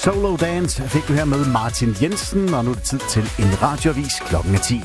Solo Dance fik du her med Martin Jensen, og nu er det tid til en radioavis. Klokken er 10.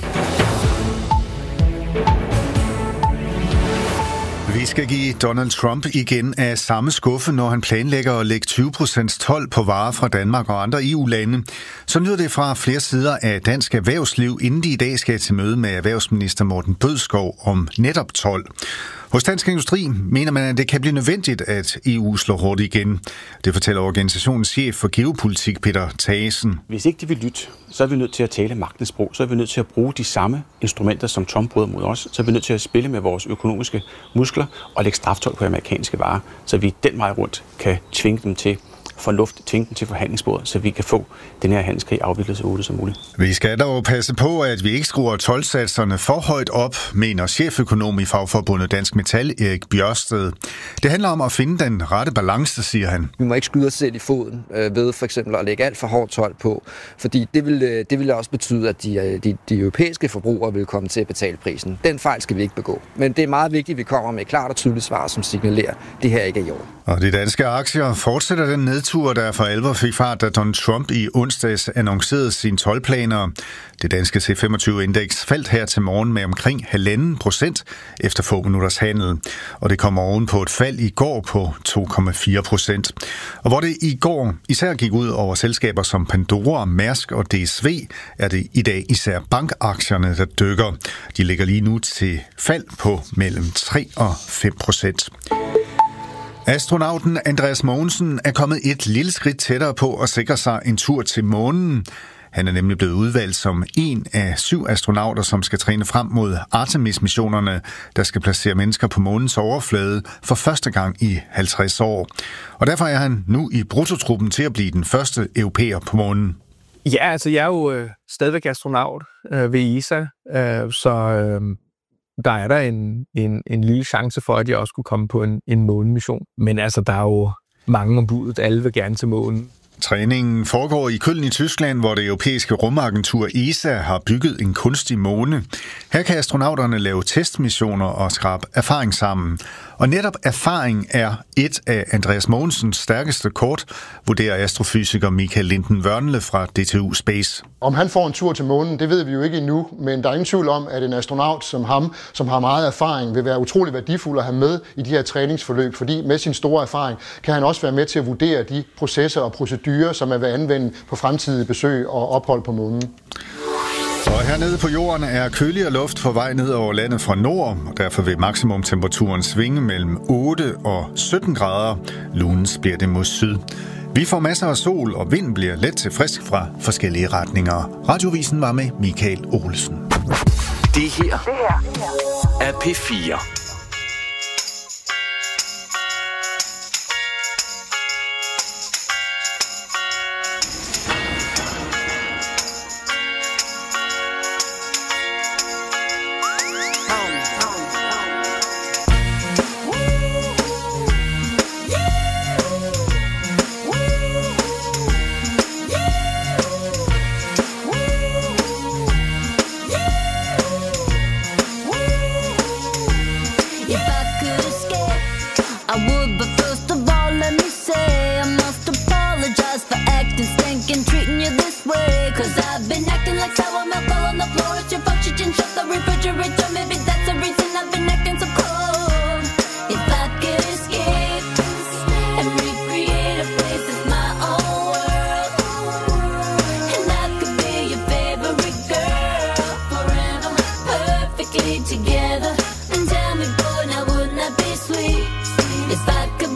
Vi skal give Donald Trump igen af samme skuffe, når han planlægger at lægge 20% told på varer fra Danmark og andre EU-lande. Så lyder det fra flere sider af dansk erhvervsliv, inden de i dag skal til møde med erhvervsminister Morten Bødskov om netop told. Hos Dansk Industri mener man, at det kan blive nødvendigt, at EU slår hårdt igen. Det fortæller organisationens chef for geopolitik, Peter Thagesen. Hvis ikke de vil lytte, så er vi nødt til at tale magtens sprog. Så er vi nødt til at bruge de samme instrumenter, som Trump bryder mod os. Så er vi nødt til at spille med vores økonomiske muskler og lægge straftold på amerikanske varer, så vi den vej rundt kan tvinge dem til fornuft, tvinge dem til forhandlingsbordet, så vi kan få den her handelskrig afviklet så hurtigt som muligt. Vi skal dog passe på, at vi ikke skruer toldsatserne for højt op, mener cheføkonom i fagforbundet Dansk Metal, Erik Bjørsted. Det handler om at finde den rette balance, siger han. Vi må ikke skyde os selv i foden ved for eksempel at lægge alt for hårdt told på, fordi det vil også betyde, at de europæiske forbrugere vil komme til at betale prisen. Den fejl skal vi ikke begå. Men det er meget vigtigt, at vi kommer med et klart og tydeligt svar, som signalerer, at det her ikke er i orden. Og de danske aktier fortsætter den nedtur, der for alvor fik fart, da Donald Trump i onsdags annoncerede sine toldplaner. Det danske C25-indeks faldt her til morgen med omkring 1,5% efter få minutters handel. Og det kom oven på et fald i går på 2,4%. Og hvor det i går især gik ud over selskaber som Pandora, Mærsk og DSV, er det i dag især bankaktierne, der dykker. De ligger lige nu til fald på mellem 3 og 5%. Astronauten Andreas Mogensen er kommet et lille skridt tættere på at sikre sig en tur til månen. Han er nemlig blevet udvalgt som en af 7 astronauter, som skal træne frem mod Artemis-missionerne, der skal placere mennesker på månens overflade for første gang i 50 år. Og derfor er han nu i bruttotruppen til at blive den første europæer på månen. Ja, altså jeg er jo stadigvæk astronaut ved ESA, der er der en lille chance for, at jeg også kunne komme på en månemission. Men altså, der er jo mange om budet. Alle vil gerne til månen. Træningen foregår i Köln i Tyskland, hvor det europæiske rumagentur ESA har bygget en kunstig måne. Her kan astronauterne lave testmissioner og skrabe erfaring sammen. Og netop erfaring er et af Andreas Mogensens stærkeste kort, vurderer astrofysiker Michael Linden-Wørnle fra DTU Space. Om han får en tur til månen, det ved vi jo ikke endnu, men der er ingen tvivl om, at en astronaut som ham, som har meget erfaring, vil være utrolig værdifuld at have med i de her træningsforløb, fordi med sin store erfaring kan han også være med til at vurdere de processer og procedurer, som man vil anvende på fremtidige besøg og ophold på månen. Og hernede på jorden er køligere luft på vej ned over landet fra nord, og derfor vil maksimumtemperaturen svinge mellem 8 og 17 grader. Lunens bliver det mod syd. Vi får masser af sol, og vinden bliver let til frisk fra forskellige retninger. Radiovisen var med Michael Olsen. Det her er P4. Together and tell me, boy, now wouldn't that be sweet if I could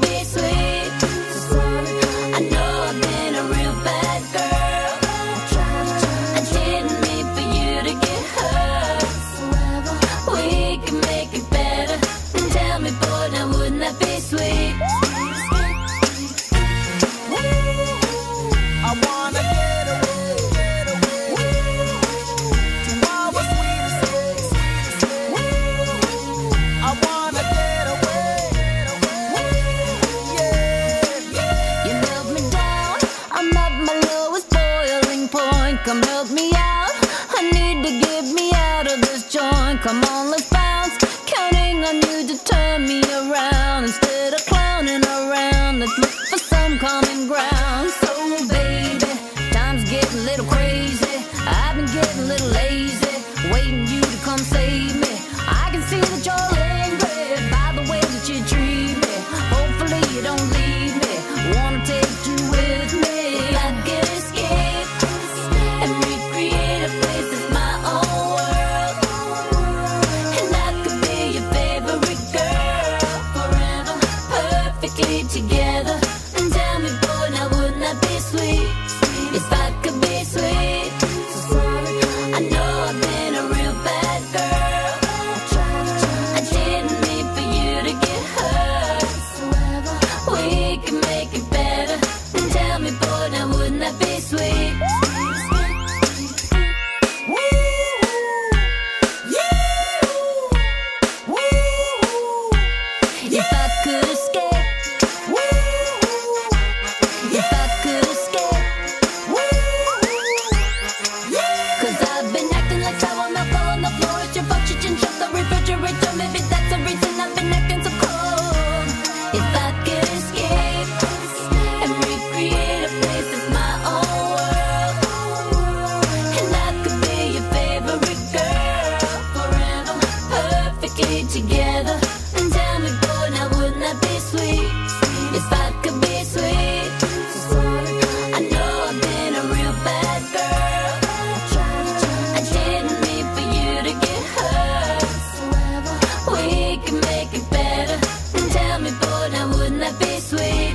better? And tell me, boy, now wouldn't that be sweet? If I could be sweet, I know I've been a real bad girl. I didn't mean for you to get hurt. We can make it better. And tell me, boy, now wouldn't that be sweet?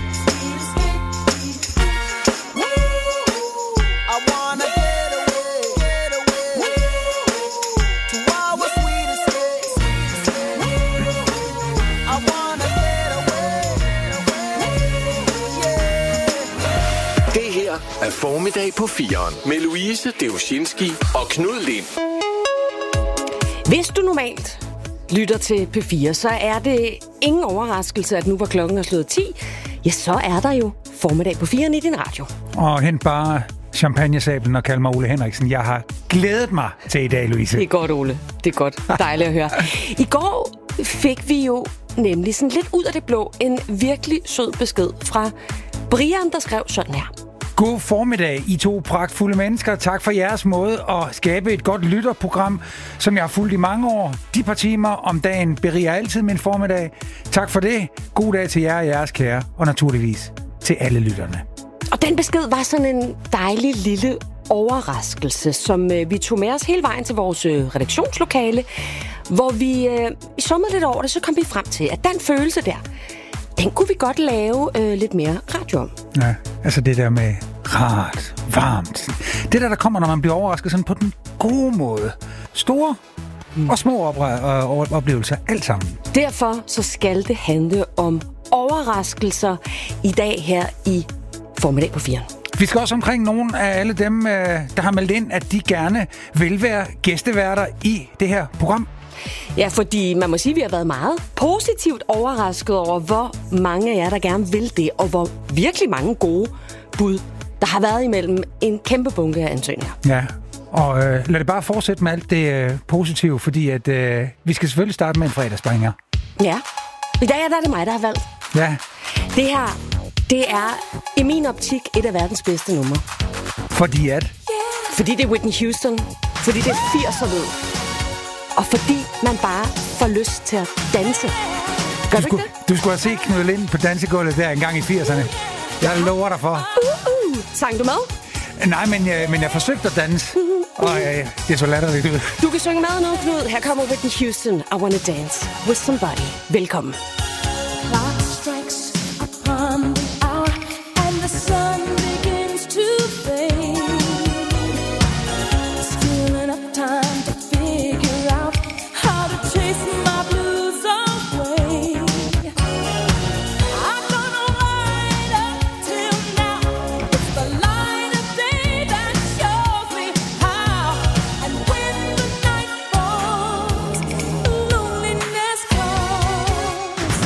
I wanna get away to our sweetest days. I wanna get away, yeah. Det her er Formiddag på 4'eren med Louise Deuscinski og Knud Lind. Hvis du normalt lytter til P4, så er det ingen overraskelse, at nu hvor klokken er slået 10, ja, så er der jo Formiddag på 4'eren i din radio. Og hent bare champagnesablen og kald mig Ole Henriksen. Jeg har glædet mig til i dag, Louise. Det er godt, Ole. Det er godt. Dejligt at høre. I går fik vi jo nemlig sådan lidt ud af det blå en virkelig sød besked fra Brian, der skrev sådan her. God formiddag, I to pragtfulde mennesker. Tak for jeres måde at skabe et godt lytterprogram, som jeg har fulgt i mange år. De par timer om dagen beriger altid min formiddag. Tak for det. God dag til jer og jeres kære, og naturligvis til alle lytterne. Og den besked var sådan en dejlig lille overraskelse, som vi tog med os hele vejen til vores redaktionslokale, hvor vi summede lidt over det, så kom vi frem til, at den følelse der, den kunne vi godt lave lidt mere radio om. Ja, altså det der med rart, varmt. Det der kommer, når man bliver overrasket sådan på den gode måde. Store og små oplevelser, alt sammen. Derfor så skal det handle om overraskelser i dag her i Formiddag på 4'eren. Vi skal også omkring nogle af alle dem, der har meldt ind, at de gerne vil være gæsteværter i det her program. Ja, fordi man må sige, at vi har været meget positivt overrasket over, hvor mange af jer, der gerne vil det, og hvor virkelig mange gode bud, der har været imellem en kæmpe bunke af ansøgninger. Ja, og lad det bare fortsætte med alt det positive, fordi at, vi skal selvfølgelig starte med en fredagsbringer. Ja, i dag er det mig, der har valgt. Ja. Det her, det er i min optik et af verdens bedste numre. Fordi at? Fordi det er Whitney Houston. Fordi det er 80'er-lyd. Og fordi man bare får lyst til at danse. Gør du ikke det? Du skulle have set Knud Lind på dansegulvet der engang i 80'erne. Jeg lover dig for. Sang du med? Nej, men jeg forsøgte at danse. Og det så latterligt ud. Du kan synge med nu, Knud. Her kommer Whitney Houston. I wanna dance with somebody. Velkommen. Clock strikes upon the hour and the sun begins to fade. Still enough time to figure out how to chase my blues away. I'm gonna ride up till now. It's the light of day that shows me how. And when the night falls, loneliness comes.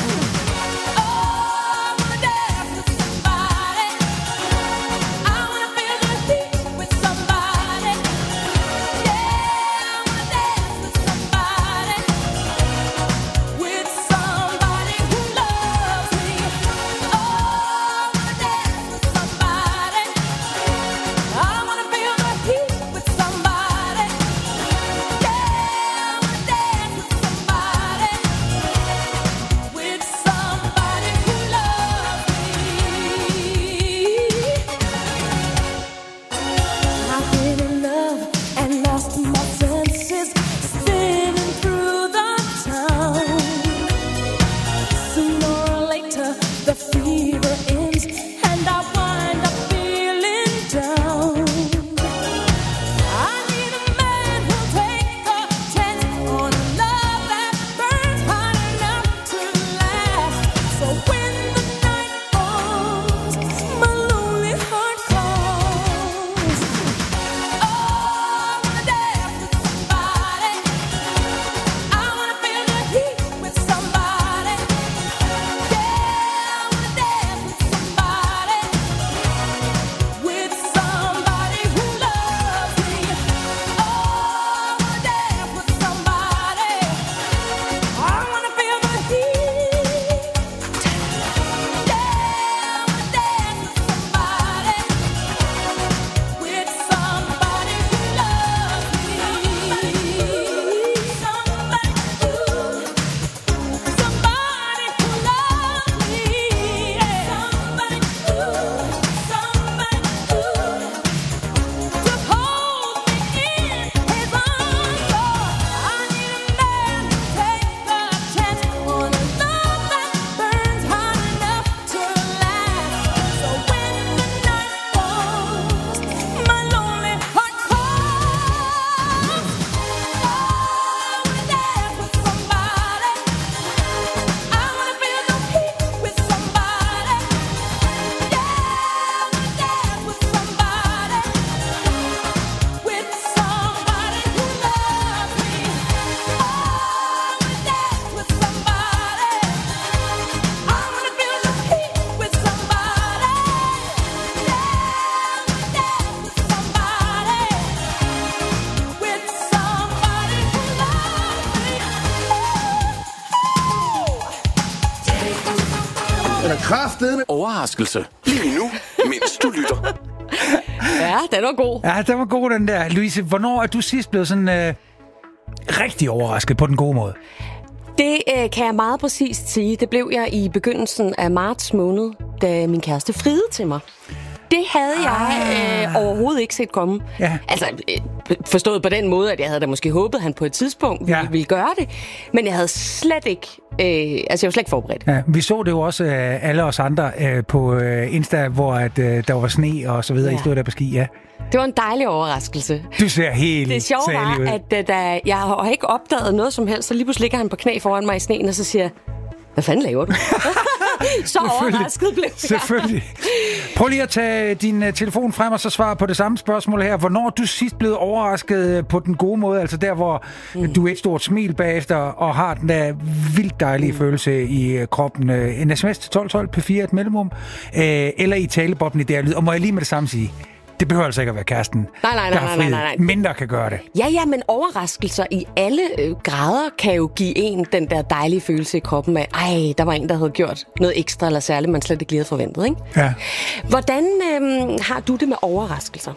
er kraftedeme overraskelse. Lige nu, mens du lytter. Ja, den var god. Ja, den var god, den der. Louise, hvornår er du sidst blevet sådan rigtig overrasket på den gode måde? Det kan jeg meget præcist sige. Det blev jeg i begyndelsen af marts måned, da min kæreste friede til mig. Det havde jeg overhovedet ikke set komme. Ja. Altså, forstået på den måde, at jeg havde da måske håbet, at han på et tidspunkt ville gøre det. Men jeg havde slet ikke... jeg var slet ikke forberedt. Ja, vi så det jo også alle os andre på Insta, hvor der var sne og så videre. I stod der på ski, ja. Det var en dejlig overraskelse. Du ser helt Det sjove var, at da jeg har ikke opdaget noget som helst, så lige pludselig ligger han på knæ foran mig i sneen, og så siger jeg, hvad fanden laver du? Så overrasket blev jeg. Selvfølgelig. Prøv lige at tage din telefon frem og så svare på det samme spørgsmål her. Hvornår er du sidst blevet overrasket på den gode måde? Altså der, hvor du er et stort smil bagefter og har den der vildt dejlige følelse i kroppen. En sms til 1212 P4 et mellemrum. Eller i taleboblen i der lyd. Og må jeg lige med det samme sige... Det behøver altså ikke at være kæresten, nej. Mindre kan gøre det. Ja, men overraskelser i alle grader kan jo give en den der dejlige følelse i kroppen af, der var en, der havde gjort noget ekstra eller særligt, man slet ikke lige havde forventet, ikke? Ja. Hvordan har du det med overraskelser?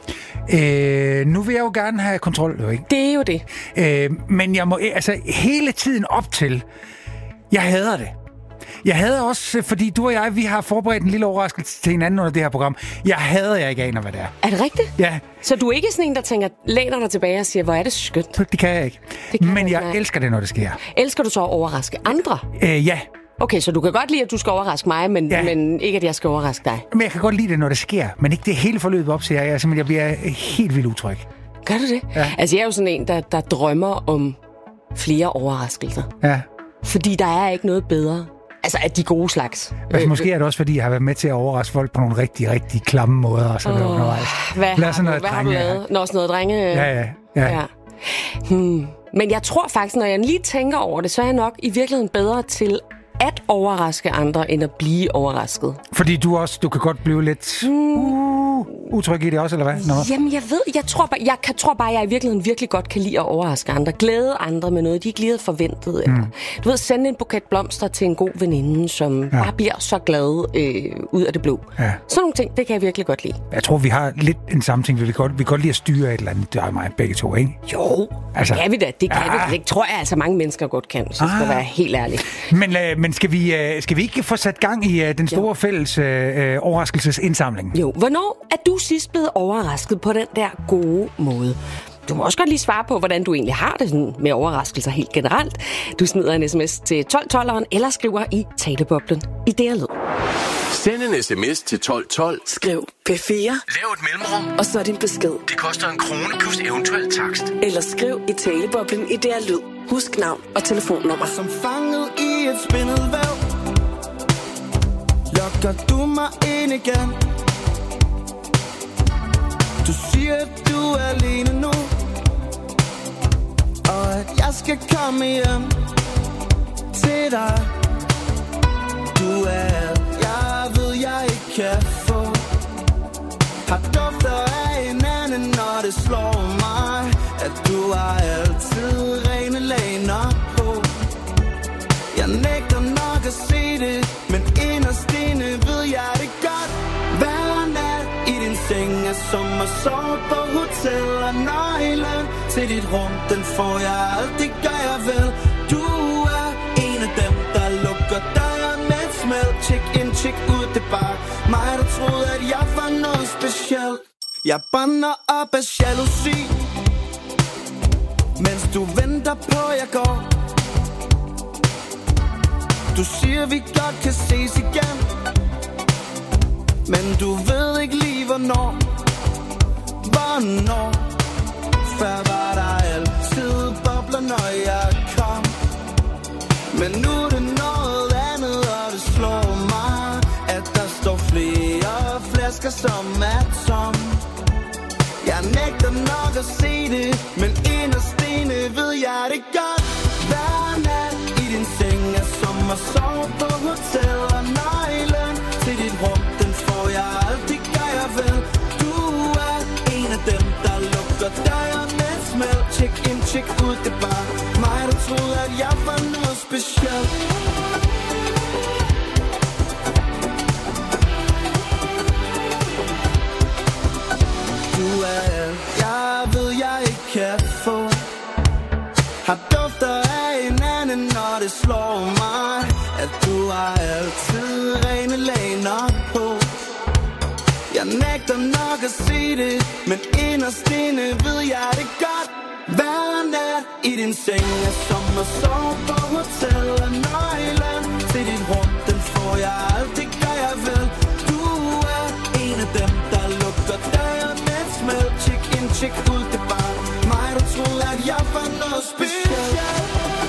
Nu vil jeg jo gerne have kontrol, jo, ikke? Det er jo det. Men jeg må hele tiden op til, jeg hader det. Jeg hader også, fordi du og jeg, vi har forberedt en lille overraskelse til hinanden under det her program. Jeg hader, jeg ikke aner, hvad det er. Er det rigtigt? Ja. Så du er ikke sådan en, der tænker, læner dig tilbage og siger, hvor er det skønt? Det kan jeg ikke. Men jeg elsker det, når det sker. Elsker du så at overraske andre? Ja. Okay, så du kan godt lide, at du skal overraske mig, men ikke, at jeg skal overraske dig? Men jeg kan godt lide det, når det sker, men ikke det hele forløbet op, siger jeg. Jeg bliver helt vildt utryg. Gør du det? Ja. Altså, jeg er jo sådan en, der drømmer om flere overraskelser. Ja. Fordi der er ikke noget bedre. Altså, at de gode slags. Altså, måske er det også, fordi jeg har været med til at overraske folk på nogle rigtig, rigtig klamme måder. Og så hvad har du lavet? Nå, sådan noget drenge? Ja. Men jeg tror faktisk, når jeg lige tænker over det, så er jeg nok i virkeligheden bedre til at overraske andre, end at blive overrasket. Fordi du kan godt blive lidt utryg i det også, eller hvad? Nå. Jamen, jeg tror bare, jeg i virkeligheden virkelig godt kan lide at overraske andre. Glæde andre med noget, de ikke lige havde forventet. Eller, du ved, sende en buket blomster til en god veninde, som bare bliver så glad ud af det blå. Ja. Sådan nogle ting, det kan jeg virkelig godt lide. Jeg tror, vi har lidt en samme ting. Vi kan godt lide at styre et eller andet. Det er mig begge to, ikke? Jo, altså, det kan vi da. Det kan vi. Det tror jeg altså mange mennesker godt kan, hvis jeg skal være helt ærlig. Men skal vi ikke få sat gang i den store fælles overraskelsesindsamling? Jo, hvornår er du sidst blevet overrasket på den der gode måde? Du må også godt lige svare på, hvordan du egentlig har det sådan med overraskelser helt generelt. Du smider en sms til 1212'eren eller skriver i taleboblen i DR Lyd. Send en sms til 1212. Skriv P4. Lav et mellemrum. Og så din besked. Det koster 1 krone plus eventuel takst. Eller skriv i taleboblen i DR Lyd. Husk navn og telefonnummer. Som fanget i et spindet væv, lokker du mig ind igen. Du siger, at du er alene nu, og at jeg skal komme hjem til dig. Du er alt, jeg ved, jeg ikke kan få. Har dufter af hinanden, når det slår mig, at du har altid rene laner på. Jeg nægter nok at se det, men inderst inde ved jeg det godt. Hver nat i din seng er som at sove på hotel, og nøglen til dit rum, den får jeg aldrig, gør jeg vel. Du er en af dem, der lukker døren med et smæld. Check in, check ud, det er bare mig, der troede, at jeg var noget specielt. Jeg brænder op af jalousi, mens du venter på, jeg går. Du siger, vi godt kan ses igen, men du ved ikke lige, hvornår. Før var der altid bobler, når jeg kom. Men nu er det noget andet, og det slår mig, at der står flere flasker, som er tom. Jeg nægter nok at se det, men inderst inde ved jeg det godt. Hver nat i din seng er som at sove på hotel, og nøglen til dit rum, den får jeg aldrig, gør jeg vel. Du er en af dem, der lukker døren med et smæld. Check in, check ud, det er bare mig, der troede, at jeg var noget specielt. at du har altid rene laner på. Jeg nægter nok at sige det, men inderst inde ved jeg det godt. Hver nat i din seng er som at sove på hotel. Og nøglen til dit rum, den får jeg aldrig, gør jeg vel. Du er en af dem, der lukker døren med et smæld. Check in, check ud, det bare mig, der troede, at jeg var noget specielt.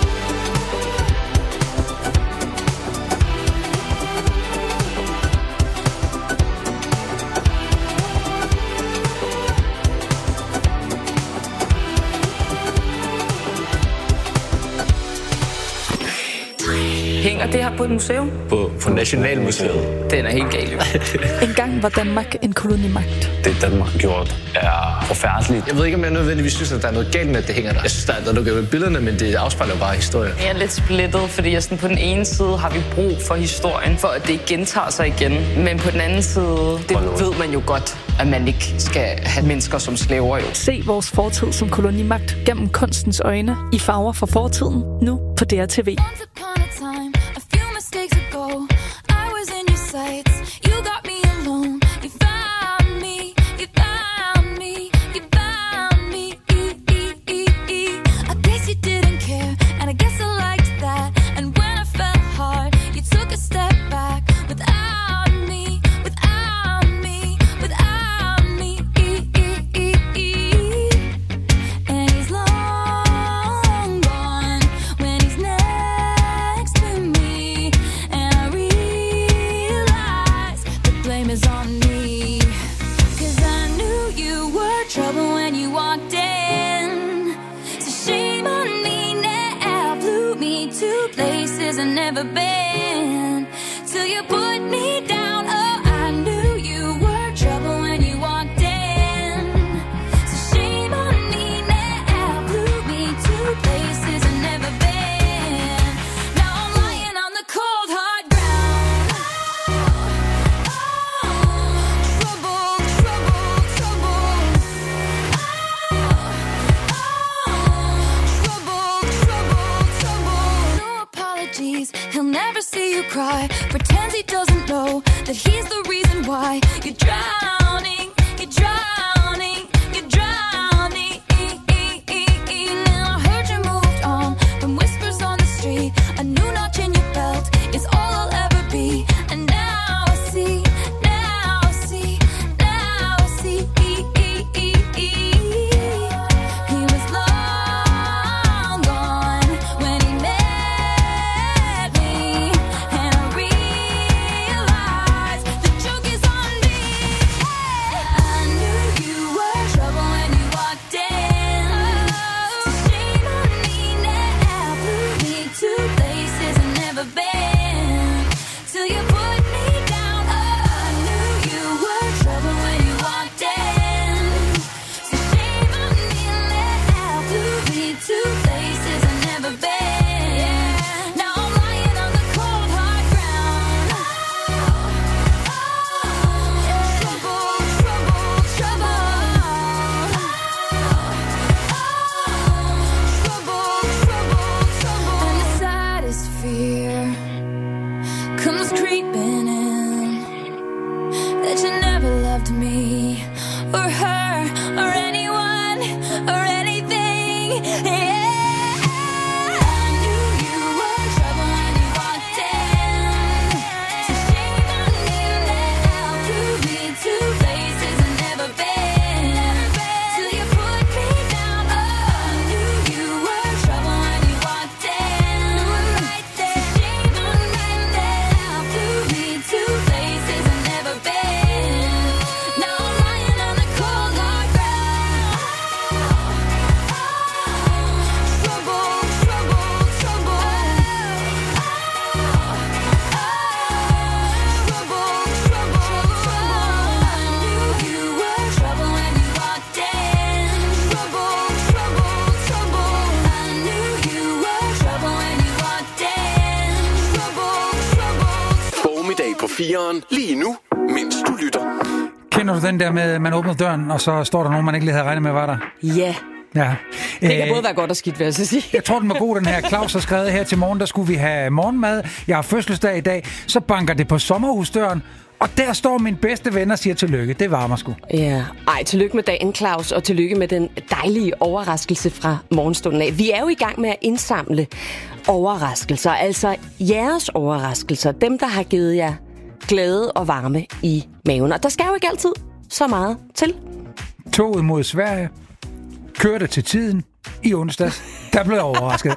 Hænger det her på et museum? På Nationalmuseet. Den er helt gal. En gang var Danmark en kolonimagt. Det Danmark gjort er forfærdeligt. Jeg ved ikke, om jeg nødvendigvis synes, at der er noget galt med, at det hænger der. Jeg synes, der er noget med billederne, men det afspejler bare historien. Jeg er lidt splittet, fordi sådan, på den ene side har vi brug for historien, for at det ikke gentager sig igen. Men på den anden side, det ved man jo godt, at man ikke skal have mennesker som slaver jo. Se vores fortid som kolonimagt gennem kunstens øjne i farver fra fortiden, nu på DRTV. A few mistakes ago, I was in your sights. You got me alone. You found me. You found me. You found me. I guess you didn't care, and I guess I liked that. And when I fell hard, you took a step back. Without me, without me, without me. And he's long gone when he's next to me. And I realize the blame is on me. 'Cause I knew you were trouble when you walked in. So shame on me now. Flew me to places I've never been. Till you put me down. Oh, I knew you were trouble when you walked in. So shame on me now. Flew me to places I've never been. Now I'm lying on the cold hard ground. Trouble, trouble, trouble. Trouble, trouble, trouble. No apologies, he'll never see you cry. Pretends he doesn't know that he's the reason why you're drowning, you're drowning, you're drowning. Now I heard you moved on from whispers on the street. A new notch in your belt is all I'll ever be. And now I see, now I see, now I see. He was long gone when he met me. And I realized the joke is on me. I knew you were trouble when you walked in. So shame on me now. Flew me to places I've never been. Till you put me down. Oh, I knew you were trouble when you walked in. So shame on me now. Flew me to places I've never been. Now I'm lying on the cold hard ground. Trouble, trouble, trouble. Trouble, trouble, trouble. And the saddest fear comes creeping in, that you never loved me or her or anyone or anything. Yeah. I knew you were trouble when you walked in. So shame on me now. Flew me to places I've never been. Till you put me down. Oh, I knew you were trouble when you walked in. Right there. Shame on me now. Flew me to places I've never been. Now I'm lying on the cold hard ground. Trouble, trouble, trouble. Trouble, trouble, trouble. I knew you were trouble when you walked in. Trouble, trouble, trouble. I knew you were trouble when you walked in. Trouble, trouble. Formiddag på 4'eren lige nu, mens du lytter. Kender du den der med, at man åbner døren, og så står der nogen, man ikke lige havde regnet med, var der? Ja, Ja. Det kan både være godt og skidt, vil jeg så sige. Jeg tror, den var god, den her. Claus har skrevet her til morgen, der skulle vi have morgenmad. Jeg har fødselsdag i dag. Så banker det på sommerhusdøren. Og der står min bedste ven og siger tillykke. Det varmer sgu. Ja. Ej, tillykke med dagen, Claus, og tillykke med den dejlige overraskelse fra morgenstunden af. Vi er jo i gang med at indsamle overraskelser, altså jeres overraskelser. Dem, der har givet jer glæde og varme i maven. Og der skal jo ikke altid så meget til. Toget mod Sverige. Kørte til tiden i onsdags. Der blev overrasket.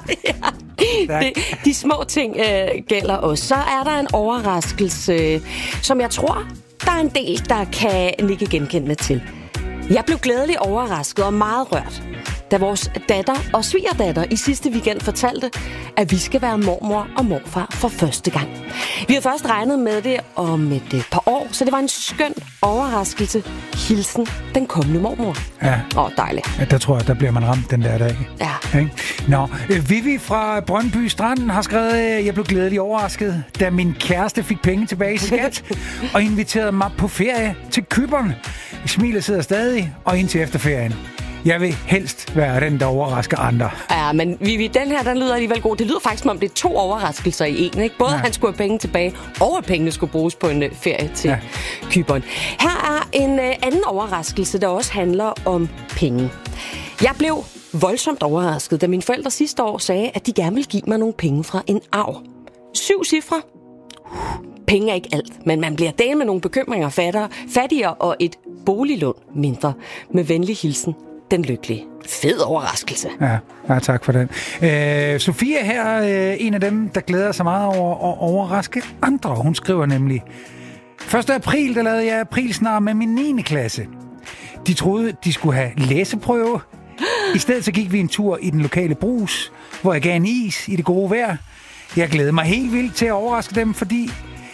De små ting gælder også. Så er der en overraskelse, som jeg tror, der er en del, der kan nikke genkendende til. Jeg blev glædeligt overrasket og meget rørt, da vores datter og svigerdatter i sidste weekend fortalte, at vi skal være mormor og morfar for første gang. Vi havde først regnet med det om et par år, så det var en skøn overraskelse. Hilsen den kommende mormor. Ja. Dejligt. Ja, der tror jeg, der bliver man ramt den der dag. Ja. Nå, Vivi fra Brøndby Stranden har skrevet, jeg blev glædeligt overrasket, da min kæreste fik penge tilbage i skat og inviterede mig på ferie til Cypern. Smilet sidder stadig, og indtil efterferien. Jeg vil helst være den, der overrasker andre. Ja, men Vivi, den her, den lyder alligevel god. Det lyder faktisk, som om det er 2 overraskelser i en, ikke? Både han skulle have penge tilbage, og at pengene skulle bruges på en ferie til Cypern. Her er en anden overraskelse, der også handler om penge. Jeg blev voldsomt overrasket, da mine forældre sidste år sagde, at de gerne ville give mig nogle penge fra en arv. 7 cifre. Penge er ikke alt, men man bliver delt med nogle bekymringer fattigere og et boliglån mindre. Med venlig hilsen, den lykkelige. Fed overraskelse. Ja, tak for den. Sofia her er en af dem, der glæder sig meget over at overraske andre. Hun skriver nemlig: 1. april, der lavede jeg aprilsnar med min 9. klasse. De troede, de skulle have læseprøve. I stedet så gik vi en tur i den lokale Brus, hvor jeg gav en is i det gode vejr. Jeg glæder mig helt vildt til at overraske dem, fordi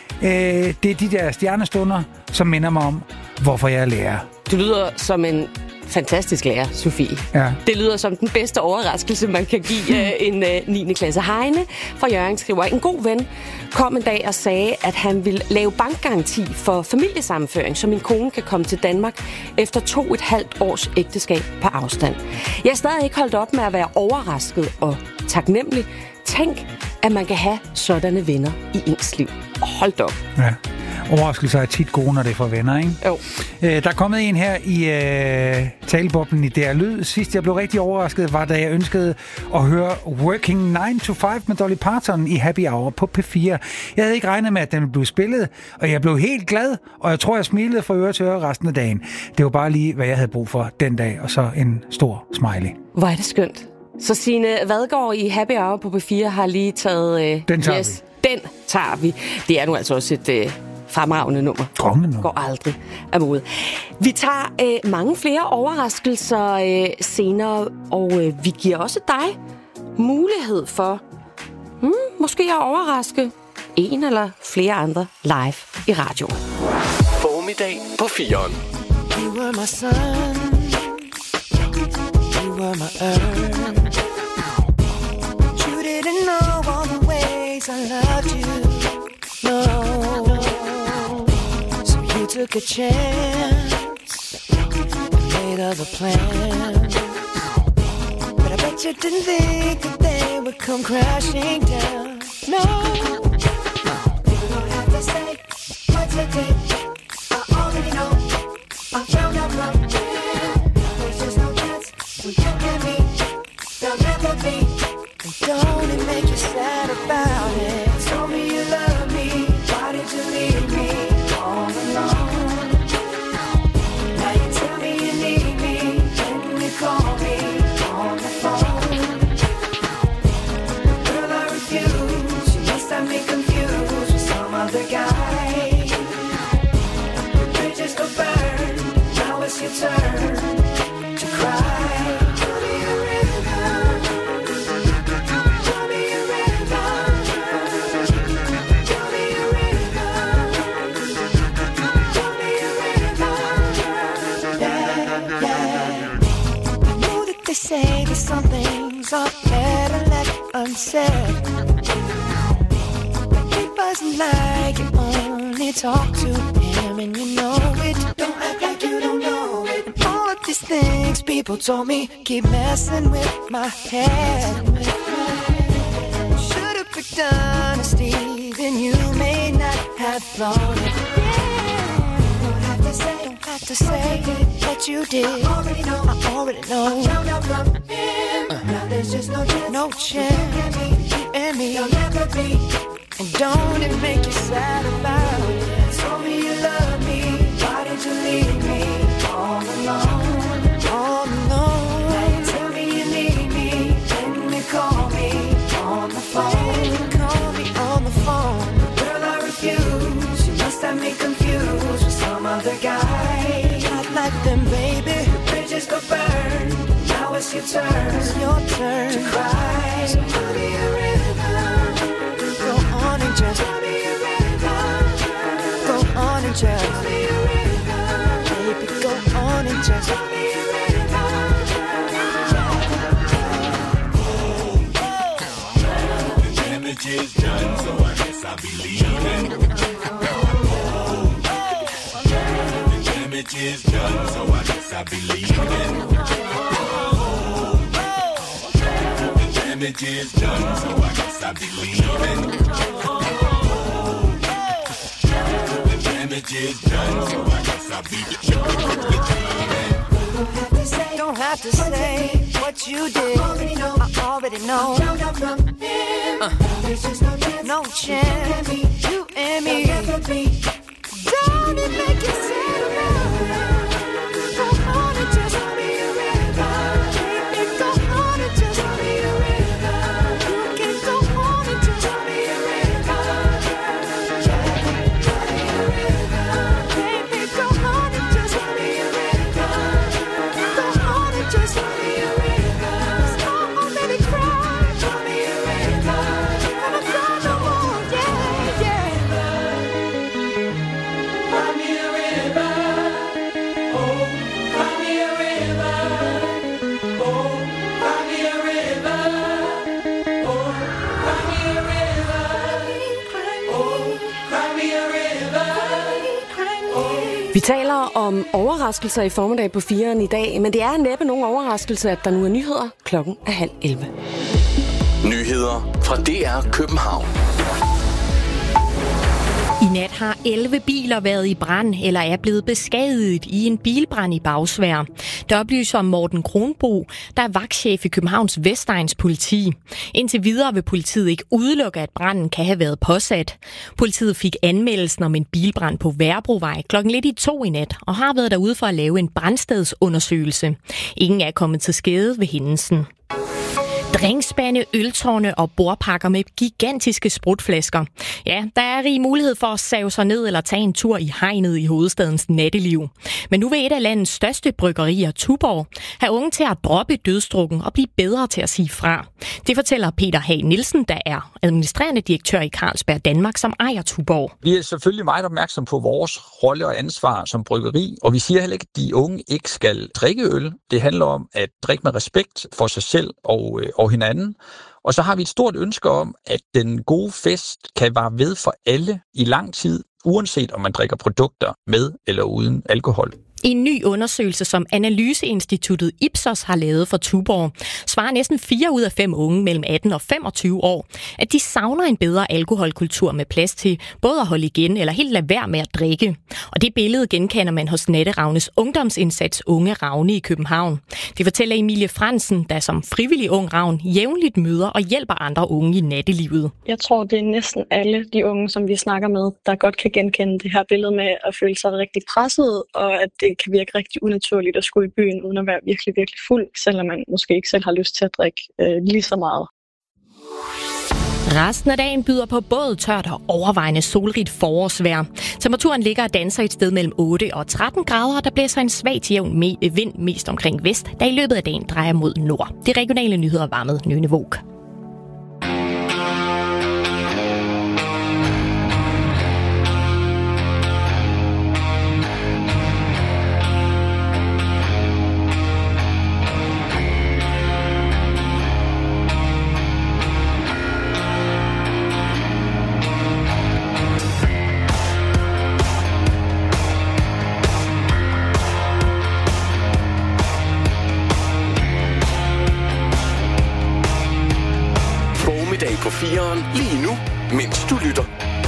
det er de der stjernestunder, som minder mig om, hvorfor jeg er lærer. Du lyder som en fantastisk lærer, Sofie. Ja. Det lyder som den bedste overraskelse, man kan give en 9. klasse. Heine fra Hjørring skriver: en god ven kom en dag og sagde, at han ville lave bankgaranti for familiesammenføring, så min kone kan komme til Danmark efter 2,5 års ægteskab på afstand. Jeg er stadig ikke holdt op med at være overrasket og taknemmelig. Tænk, at man kan have sådanne venner i ens liv. Hold op. Ja. Overraskelser er tit gode, når det er for venner, ikke? Jo. Der er kommet en her i taleboblen i DR Lyd. Sidst jeg blev rigtig overrasket, var da jeg ønskede at høre Working 9 to 5 med Dolly Parton i Happy Hour på P4. Jeg havde ikke regnet med, at den blev spillet, og jeg blev helt glad, og jeg tror, jeg smilede fra øre til øre resten af dagen. Det var bare lige, hvad jeg havde brug for den dag, og så en stor smiley. Hvor er det skønt. Så Signe Vadgaard i Happy Hour på P4 har lige taget... Den tager vi. Den tager vi. Det er nu altså også et fremragende nummer. Går aldrig af mode. Vi tager mange flere overraskelser senere, og vi giver også dig mulighed for måske at overraske en eller flere andre live i radioen. Formiddag på 4'eren. You were my sun, you were my earth. You didn't know all the ways I loved you, no. So you took a chance, made other plans. But I bet you didn't think that they would come crashing down, no. You don't have to say what you did, I already know. I found out from there's just no chance when you and me, there'll never be. And don't it make you sad about it? Told me you love me, why did you leave me all alone? Now you tell me you need me, when you call me on the phone. Girl, I refuse, you must have me confused with some other guy. The bridges go burn, now it's your turn to cry. Tell me a rhythm, tell me a rhythm, tell me a rhythm, tell me a rhythm, yeah, yeah. I know that they say that some things are better left unsaid, but it wasn't like you only talk to him and you know it. Don't act like you don't know it. And all of these things people told me keep messing with my head. Should've picked honesty, then you may not have thought it. Don't have to say that you did. I already know. Now there's just no chance. You and me, you'll never be. And don't it make you sad about it? Told me you love me. Why did you leave me all alone? All alone. Now you tell me you need me. Then you call me on the phone. Call me on the phone. Girl, I refuse. You must have me confused with some other guy. Not like them, baby. The bridges go burn. Now it's your turn. It's your turn to cry. So tell me a river. Go on and just tell me a river. Go on and just tell me a river. Baby, go on and just tell me a river. The damage is done, so I guess I'll be leaving. The damage is done, so I guess I'll be leaving. The damage is done, so I guess I'll be leaving. The damage is done, so I guess I'll be leaving. Don't have to say what you did. I already know. There's just no chance. You and me. Don't it make you sad now? Go on and just tell me a river. Baby, go on and just tell me a river. You can go on and just tell me a river. Baby, go on and just tell me a river. Go on and just tell me a river. Oh, baby, cry. Tell me a river. Never cry no more. Yeah, yeah. Cry me a river. Oh, cry me a river. Oh, cry me a river. Oh, cry me a river. Oh, cry me a river. Vi taler om overraskelser i formiddag på 4'eren i dag, men det er næppe nogen overraskelse, at der nu er nyheder. Klokken er 10:30. Nyheder fra DR København. I nat har 11 biler været i brand eller er blevet beskadiget i en bilbrand i Bagsværd. Det oplyser Morten Kronbo, der er vagtchef i Københavns Vestegns politi. Indtil videre vil politiet ikke udelukke, at branden kan have været påsat. Politiet fik anmeldelsen om en bilbrand på Værebrovej klokken lidt i 2 i nat og har været derude for at lave en brandstedsundersøgelse. Ingen er kommet til skade ved hændelsen. Drinkspande, øltårne og bordpakker med gigantiske sprutflasker. Ja, der er rig mulighed for at save sig ned eller tage en tur i hegnet i hovedstadens natteliv. Men nu vil et af landets største bryggerier, Tuborg, have unge til at droppe dødsdrukken og blive bedre til at sige fra. Det fortæller Peter Hag Nielsen, der er administrerende direktør i Carlsberg Danmark, som ejer Tuborg. Vi er selvfølgelig meget opmærksom på vores rolle og ansvar som bryggeri, og vi siger heller ikke, at de unge ikke skal drikke øl. Det handler om at drikke med respekt for sig selv og hinanden. Og så har vi et stort ønske om, at den gode fest kan vare ved for alle i lang tid, uanset om man drikker produkter med eller uden alkohol. I en ny undersøgelse, som analyseinstituttet Ipsos har lavet for Tuborg, svarer næsten 4 ud af 5 unge mellem 18 og 25 år, at de savner en bedre alkoholkultur med plads til både at holde igen eller helt lade være med at drikke. Og det billede genkender man hos Natteravnes ungdomsindsats Unge Ravne i København. Det fortæller Emilie Fransen, der som frivillig ung ravn jævnligt møder og hjælper andre unge i nattelivet. Jeg tror, det er næsten alle de unge, som vi snakker med, der godt kan genkende det her billede med at føle sig rigtig presset, og at det kan virke rigtig unaturligt at skulle i byen uden at være virkelig, virkelig fuld, selvom man måske ikke selv har lyst til at drikke lige så meget. Resten af dagen byder på både tørt og overvejende solrigt forårsvejr. Temperaturen ligger og danser et sted mellem 8 og 13 grader, og der blæser en svagt jævn vind mest omkring vest, der i løbet af dagen drejer mod nord. De regionale nyheder var med Nøgne Våg. 4'eren lige nu, mens du lytter.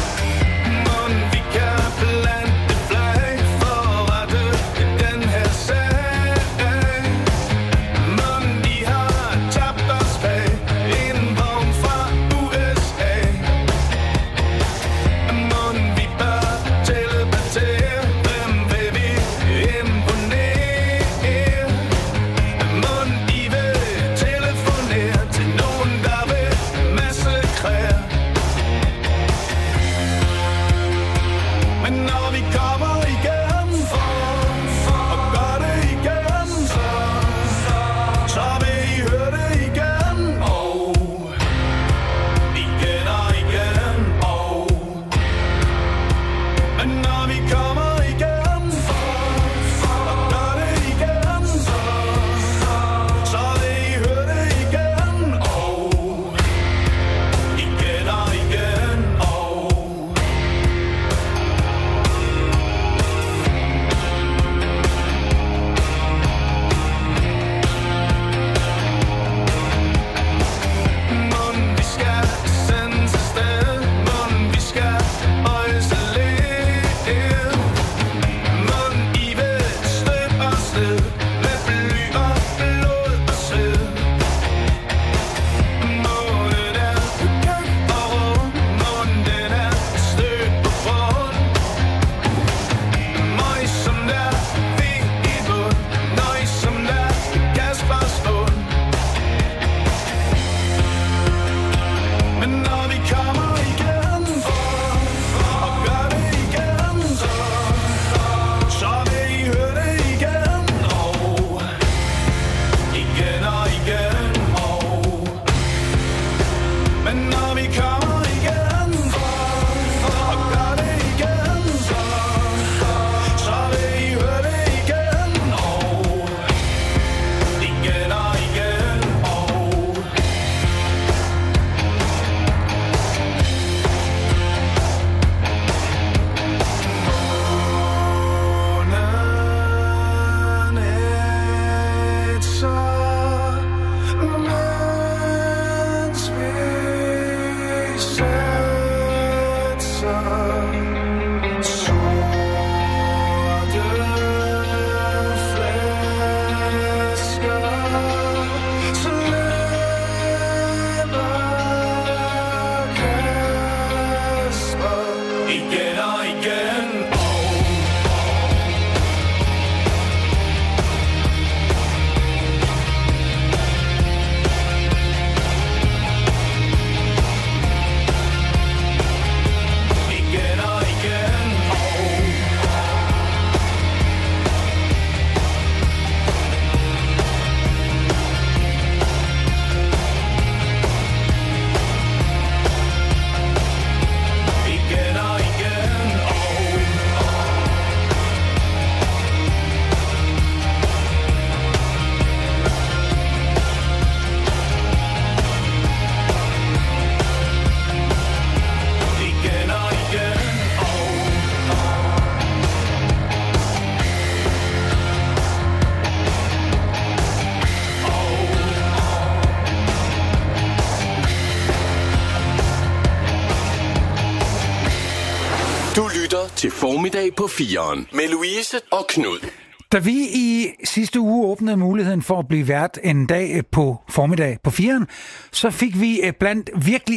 Du lytter til Formiddag på 4'eren med Louise og Knud. Da vi i sidste uge åbnede muligheden for at blive vært en dag på Formiddag på 4'eren, så fik vi blandt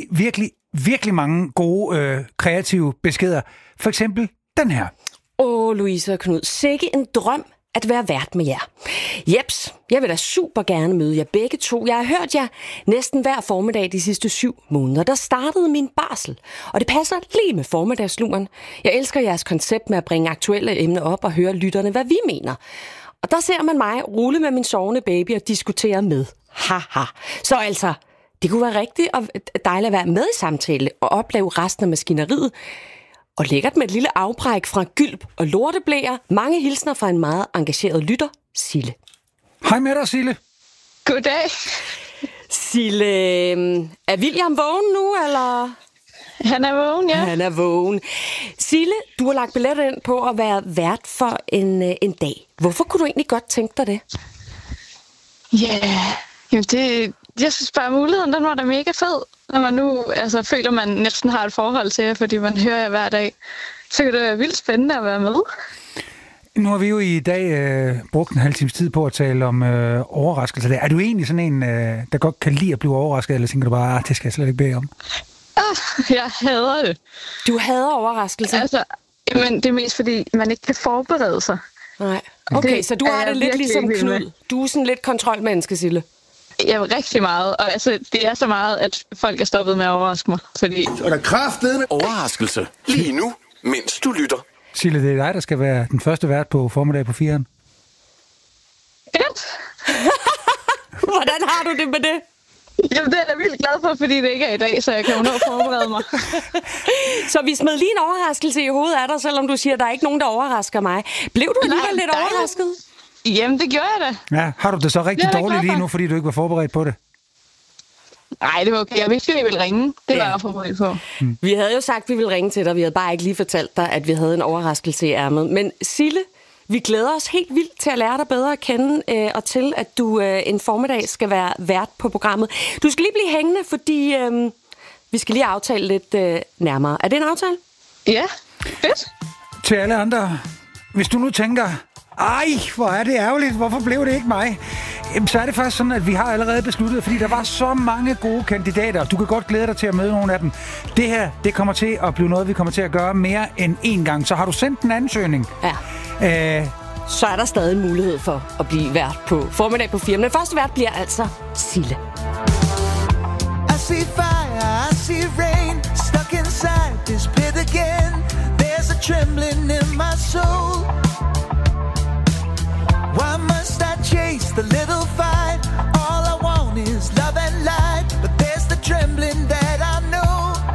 virkelig mange gode kreative beskeder. For eksempel den her. Louise og Knud, sikke en drøm at være vært med jer. Jeps, jeg vil da super gerne møde jer begge to. Jeg har hørt jer næsten hver formiddag de sidste 7 måneder. Der startede min barsel, og det passer lige med formiddagsluren. Jeg elsker jeres koncept med at bringe aktuelle emner op og høre lytterne, hvad vi mener. Og der ser man mig rulle med min sovende baby og diskutere med. Haha. Så altså, det kunne være rigtig dejligt at være med i samtale og opleve resten af maskineriet. Og lækkert med et lille afbræk fra gylp og lorteblæer. Mange hilsner fra en meget engageret lytter, Sille. Hej med dig, Sille. Goddag. Sille, er William vågen nu, eller? Han er vågen, ja. Han er vågen. Sille, du har lagt billet ind på at være vært for en dag. Hvorfor kunne du egentlig godt tænke dig det? Ja, jamen jeg synes bare, muligheden den var da mega fed. når man nu føler, man næsten har et forhold til jer, fordi man hører jer hver dag. Så kan det være vildt spændende at være med. Nu har vi jo i dag brugt en halv times tid på at tale om overraskelser. Er du egentlig sådan en, der godt kan lide at blive overrasket, eller tænker du bare, det skal jeg slet ikke bede om? Jeg hader det. Du hader overraskelser? Men det er mest fordi, man ikke kan forberede sig. Nej. Okay, så du har det lidt ligesom Knud. Du er sådan lidt kontrolmenneske, Sille. Ja, rigtig meget. Og det er så meget, at folk er stoppet med at overraske mig. Fordi... Så er der kraftedeme overraskelse lige nu, mens du lytter. Sille, det er dig, der skal være den første vært på formiddag på 4'eren. Hvordan har du det med det? Jamen, det er jeg vildt glad for, fordi det ikke er i dag, så jeg kan jo nå at forberede mig. Så vi smed lige en overraskelse i hovedet af dig, selvom du siger, at der er ikke nogen, der overrasker mig. Blev du alligevel lidt overrasket? Jamen, det gjorde jeg da. Ja, har du det så rigtig dårligt lige nu, fordi du ikke var forberedt på det? Nej, det var okay. Jeg vidste, at I ville ringe. Det var jeg forberedt på. Vi havde jo sagt, at vi ville ringe til dig. Vi havde bare ikke lige fortalt dig, at vi havde en overraskelse i ærmet. Men Sille, vi glæder os helt vildt til at lære dig bedre at kende, og til, at du en formiddag skal være vært på programmet. Du skal lige blive hængende, fordi vi skal lige aftale lidt nærmere. Er det en aftale? Ja, fedt. Til alle andre, hvis du nu tænker, ej, hvor er det ærgerligt, hvorfor blev det ikke mig? Jamen, så er det faktisk sådan, at vi har allerede besluttet, fordi der var så mange gode kandidater. Du kan godt glæde dig til at møde nogle af dem. Det her, det kommer til at blive noget, vi kommer til at gøre mere end én gang. Så har du sendt en ansøgning? Ja. Så er der stadig en mulighed for at blive vært på formiddag på 4. Men første vært bliver altså Sille. I see fire, I see rain, stuck inside this pit again. There's a trembling in my soul. Why must I chase the little fight? All I want is love and light, but there's the trembling that I know.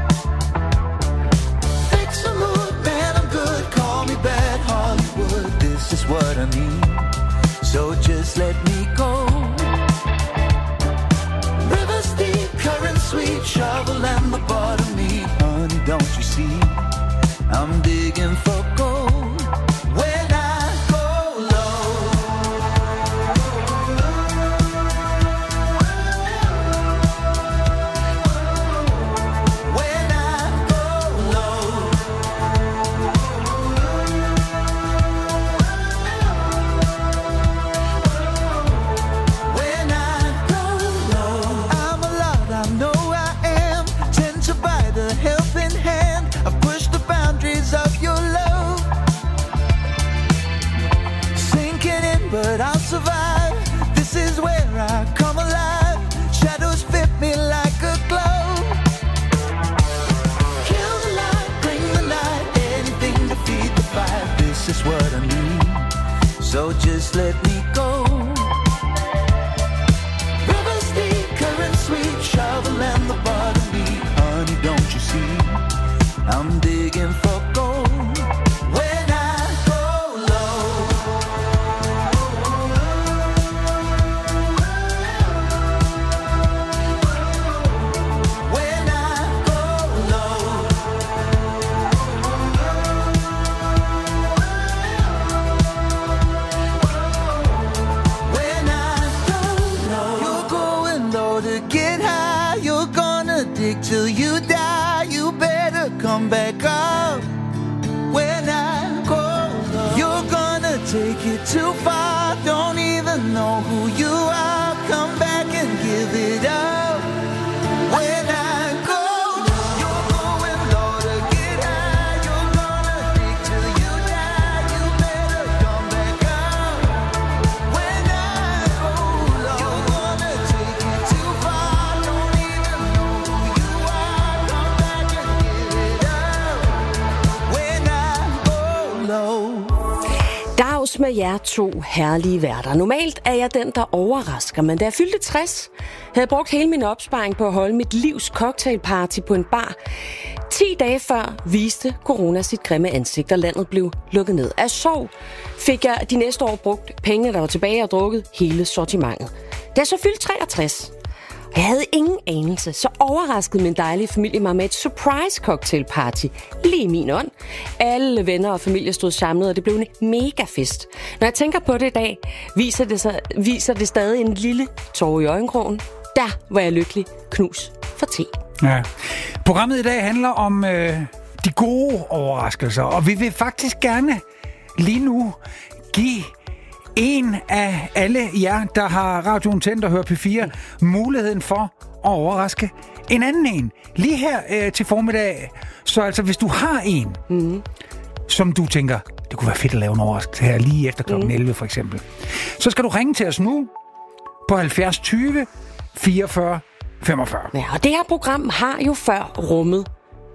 Fix a mood, man, I'm good. Call me bad Hollywood. This is what I need. So just let me go. Rivers deep, current sweet, shovel and the bottom me. Honey, don't you see? I'm digging for gold. But I'll survive. This is where I come alive. Shadows fit me like a glove. Kill the light, bring the night. Anything to feed the fire. This is what I need. So just let me go. Rivers deep, current sweet, shovel and the bottom me. Honey, don't you see? I'm digging for gold. Till you die, you better come back up. When I go low, you're gonna take it too far. Don't even know who you are. Come back and give it up. When I go low, you're going low to get high. You're gonna dig till you die. You better come back up. When I go low, you're gonna take it too far. Don't even know who you are. Come back and give it up. When I go low. Dags med jer to herlige værter. Normalt er jeg den, der overrasker, men da jeg fyldte 60, havde jeg brugt hele min opsparing på at holde mit livs cocktailparty på en bar. 10 dage før viste corona sit grimme ansigt, og landet blev lukket ned. Af sorg fik jeg de næste år brugt pengene, der var tilbage, og drukket hele sortimentet. Da jeg så fyldte 63, jeg havde ingen anelse, så overraskede min dejlige familie mig med et surprise cocktailparty. Lige i min ånd. Alle venner og familie stod samlet, og det blev en mega fest. Når jeg tænker på det i dag, viser det stadig en lille tår i øjenkrogen. Der var jeg lykkelig. Knus for te. Ja. Programmet i dag handler om de gode overraskelser, og vi vil faktisk gerne lige nu give en af alle jer, der har radioen tændt og hører P4, muligheden for at overraske en anden en. Lige her til formiddag. Så altså, hvis du har en, som du tænker, det kunne være fedt at lave en overraskelse her lige efter kl. 11 for eksempel, så skal du ringe til os nu på 70 20 44 45. Ja, og det her program har jo før rummet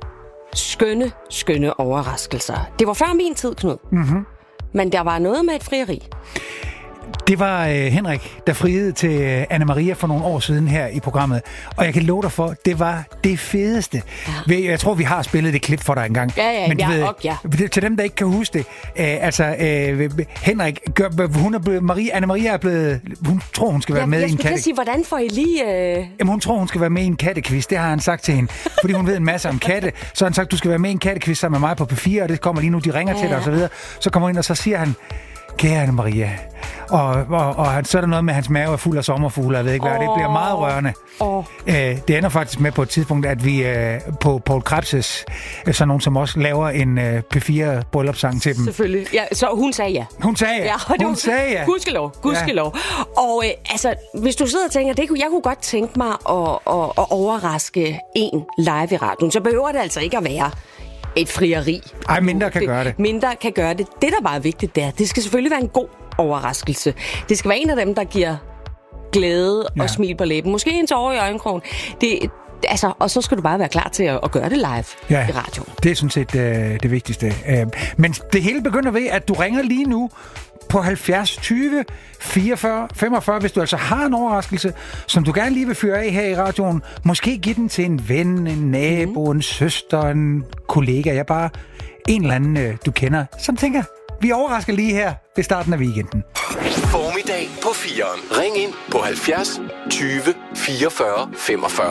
skønne overraskelser. Det var før min tid, Knud. Mm-hmm. Men der var noget med et frieri. Det var Henrik, der friede til Anna-Maria for nogle år siden her i programmet. Og jeg kan love dig for, det var det fedeste. Ja. Jeg tror, vi har spillet det klip for dig engang. Ja, men til dem, der ikke kan huske det. Henrik, Anna-Maria er blevet... Hun tror, hun skal være med i en Jeg skulle sige, hvordan får I lige... Jamen, hun tror, hun skal være med i en kattequiz. Det har han sagt til hende. Fordi hun ved en masse om katte. Så har han sagt, du skal være med i en kattequiz sammen med mig på P4. Og det kommer lige nu, de ringer til dig og så videre. Så kommer hun ind, og så siger han... Kære Anna-Maria. Og så er der noget med, at hans mave er fuld af sommerfugle, jeg ved ikke hvad. Det bliver meget rørende. Det ender faktisk med på et tidspunkt, at vi på Poul Krebs' sådan nogen som os laver en P4 bryllupssang til dem. Selvfølgelig. Ja, så hun sagde ja. Hun sagde ja. Gudskelov. Ja. Og altså, hvis du sidder og tænker, jeg kunne godt tænke mig at overraske en live i radioen, så behøver det altså ikke at være et frieri. Ej, mindre kan gøre det. Mindre kan gøre det. Det, der bare er vigtigt, det skal selvfølgelig være en god overraskelse. Det skal være en af dem, der giver glæde og smil på læben. Måske en tårer i øjenkrogen. Og så skal du bare være klar til at gøre det live i radioen. Det er sådan set det vigtigste. Men det hele begynder ved, at du ringer lige nu på 70 20 44 45, hvis du altså har en overraskelse, som du gerne lige vil fyre af her i radioen. Måske give den til en ven, en nabo, en søster, en kollega, bare en eller anden, du kender, som tænker, vi overrasker lige her ved starten af weekenden. Formiddag på 4'eren. Ring ind på 70 20 44 45.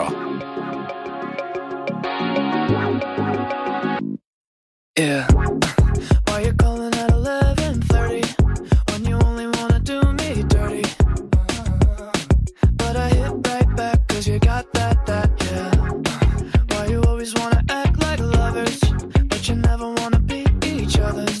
Yeah. Why you calling at 11:30 when you only wanna do me dirty? But I hit right back 'cause you got that, yeah. Why you always wanna act like lovers, but you never wanna be each other's?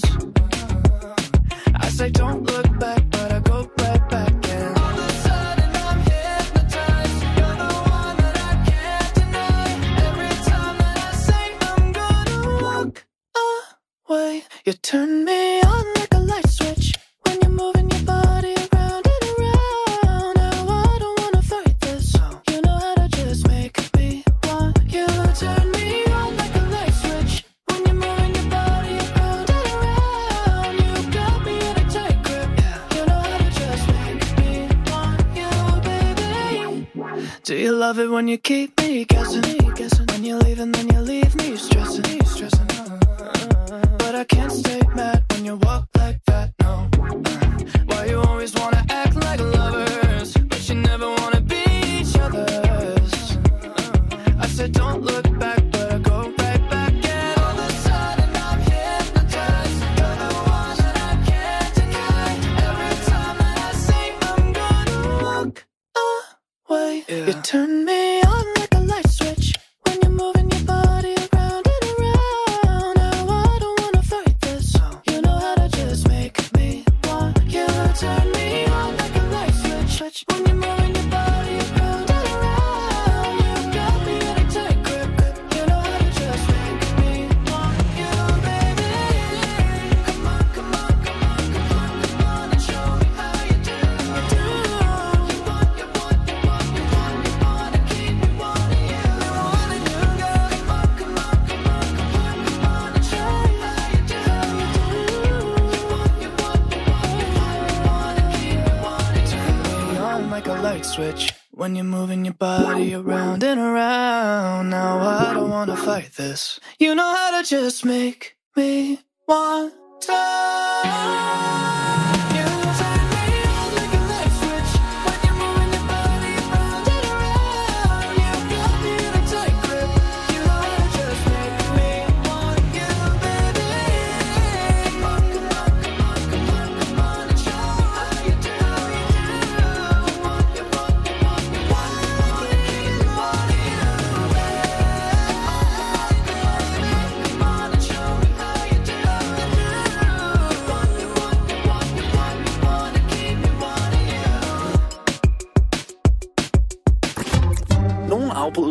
I say don't look back, but I go right back and all of a sudden I'm hypnotized. You're the one that I can't deny. Every time that I say I'm gonna walk away, you turn me on like a light switch when you're moving your body around and around. Now I don't wanna fight this. You know how to just make me want you. Turn me on like a light switch when you're moving your body around and around. You got me in a tight grip. You know how to just make me want you, baby. Do you love it when you keep me guessing? When you leave and then you leave me stressing. But I can't stay mad when you walk like that, no. Why you always wanna act like lovers, but you never wanna be each other's? I said don't look back, but I go right back and all of a sudden I'm hypnotized. You're the one that I can't deny. Every time that I say I'm gonna walk away, you turn me on like a light switch when you're moving your body around and around. Now I don't wanna fight this. You know how to just make me want you. Turn me on like a light switch when you're moving your body around and around. You got me in a tight grip. You know how to just make me want you, baby. Come on, come on, come on, come on, come on and show me how you do. You want to keep me wanting you. Wanting you, girl. Come on, come on, come on, come on, come on and show me how you do. You want to keep me wanting to. Turn me on like a light switch when you're moving your body around and around. Now I don't wanna fight this. You know how to just make me want to.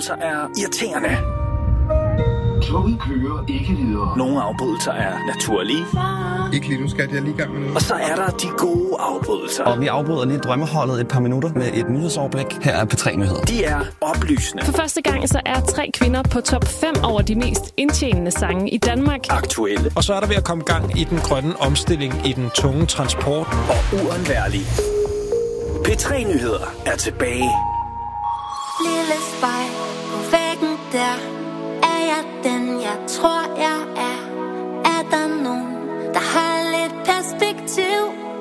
afbrydelser er irriterende. Toget kører ikke videre. Nogle afbrydelser er naturlige. Ikke lige nu, skat. Jeg er lige i gang med noget. Og så er der de gode afbrydelser. Og vi afbryder lige drømmeholdet et par minutter med et nyhedsoverblik. Her er P3 Nyheder. De er oplysende. For første gang så er 3 kvinder på top 5 over de mest indtjenende sange i Danmark. Aktuelle. Og så er der ved at komme gang i den grønne omstilling i den tunge transport. Og uundværlig. P3 Nyheder er tilbage. Lille spejl på væggen der. Er jeg den, jeg tror, jeg er? Er der nogen, der har lidt perspektiv?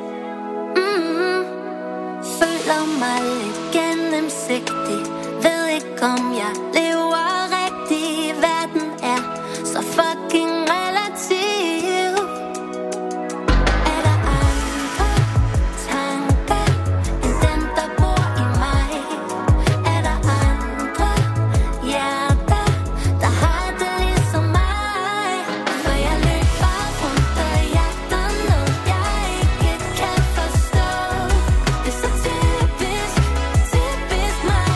Føler mig lidt gennemsigtig. Ved ikke, om jeg lever rigtigt. Verden er så fucking relativ. Er der andre tanker end dem, der bor i mig? Er der andre hjerter, der har det ligesom mig? For jeg løber rundt og jagter noget, jeg ikke kan forstå. Det er så typisk, typisk mig.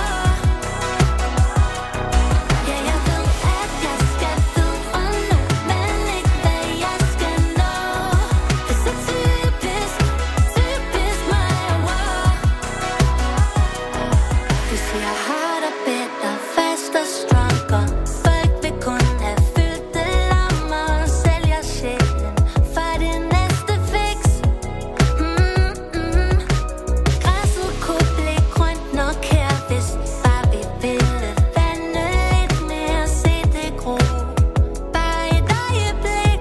Ja, jeg ved, at jeg skal videre nu, men ikke hvad jeg skal nå. Det er så typisk, typisk mig. Du siger harder, better, faster, stronger. Folk vil kun have fyldt det lammer. Sælger sjælen for det næste fix. Græsset kunne blive grønt nok her, hvis bare vi ville vande lidt mere. Se det gro, bare et øjeblik.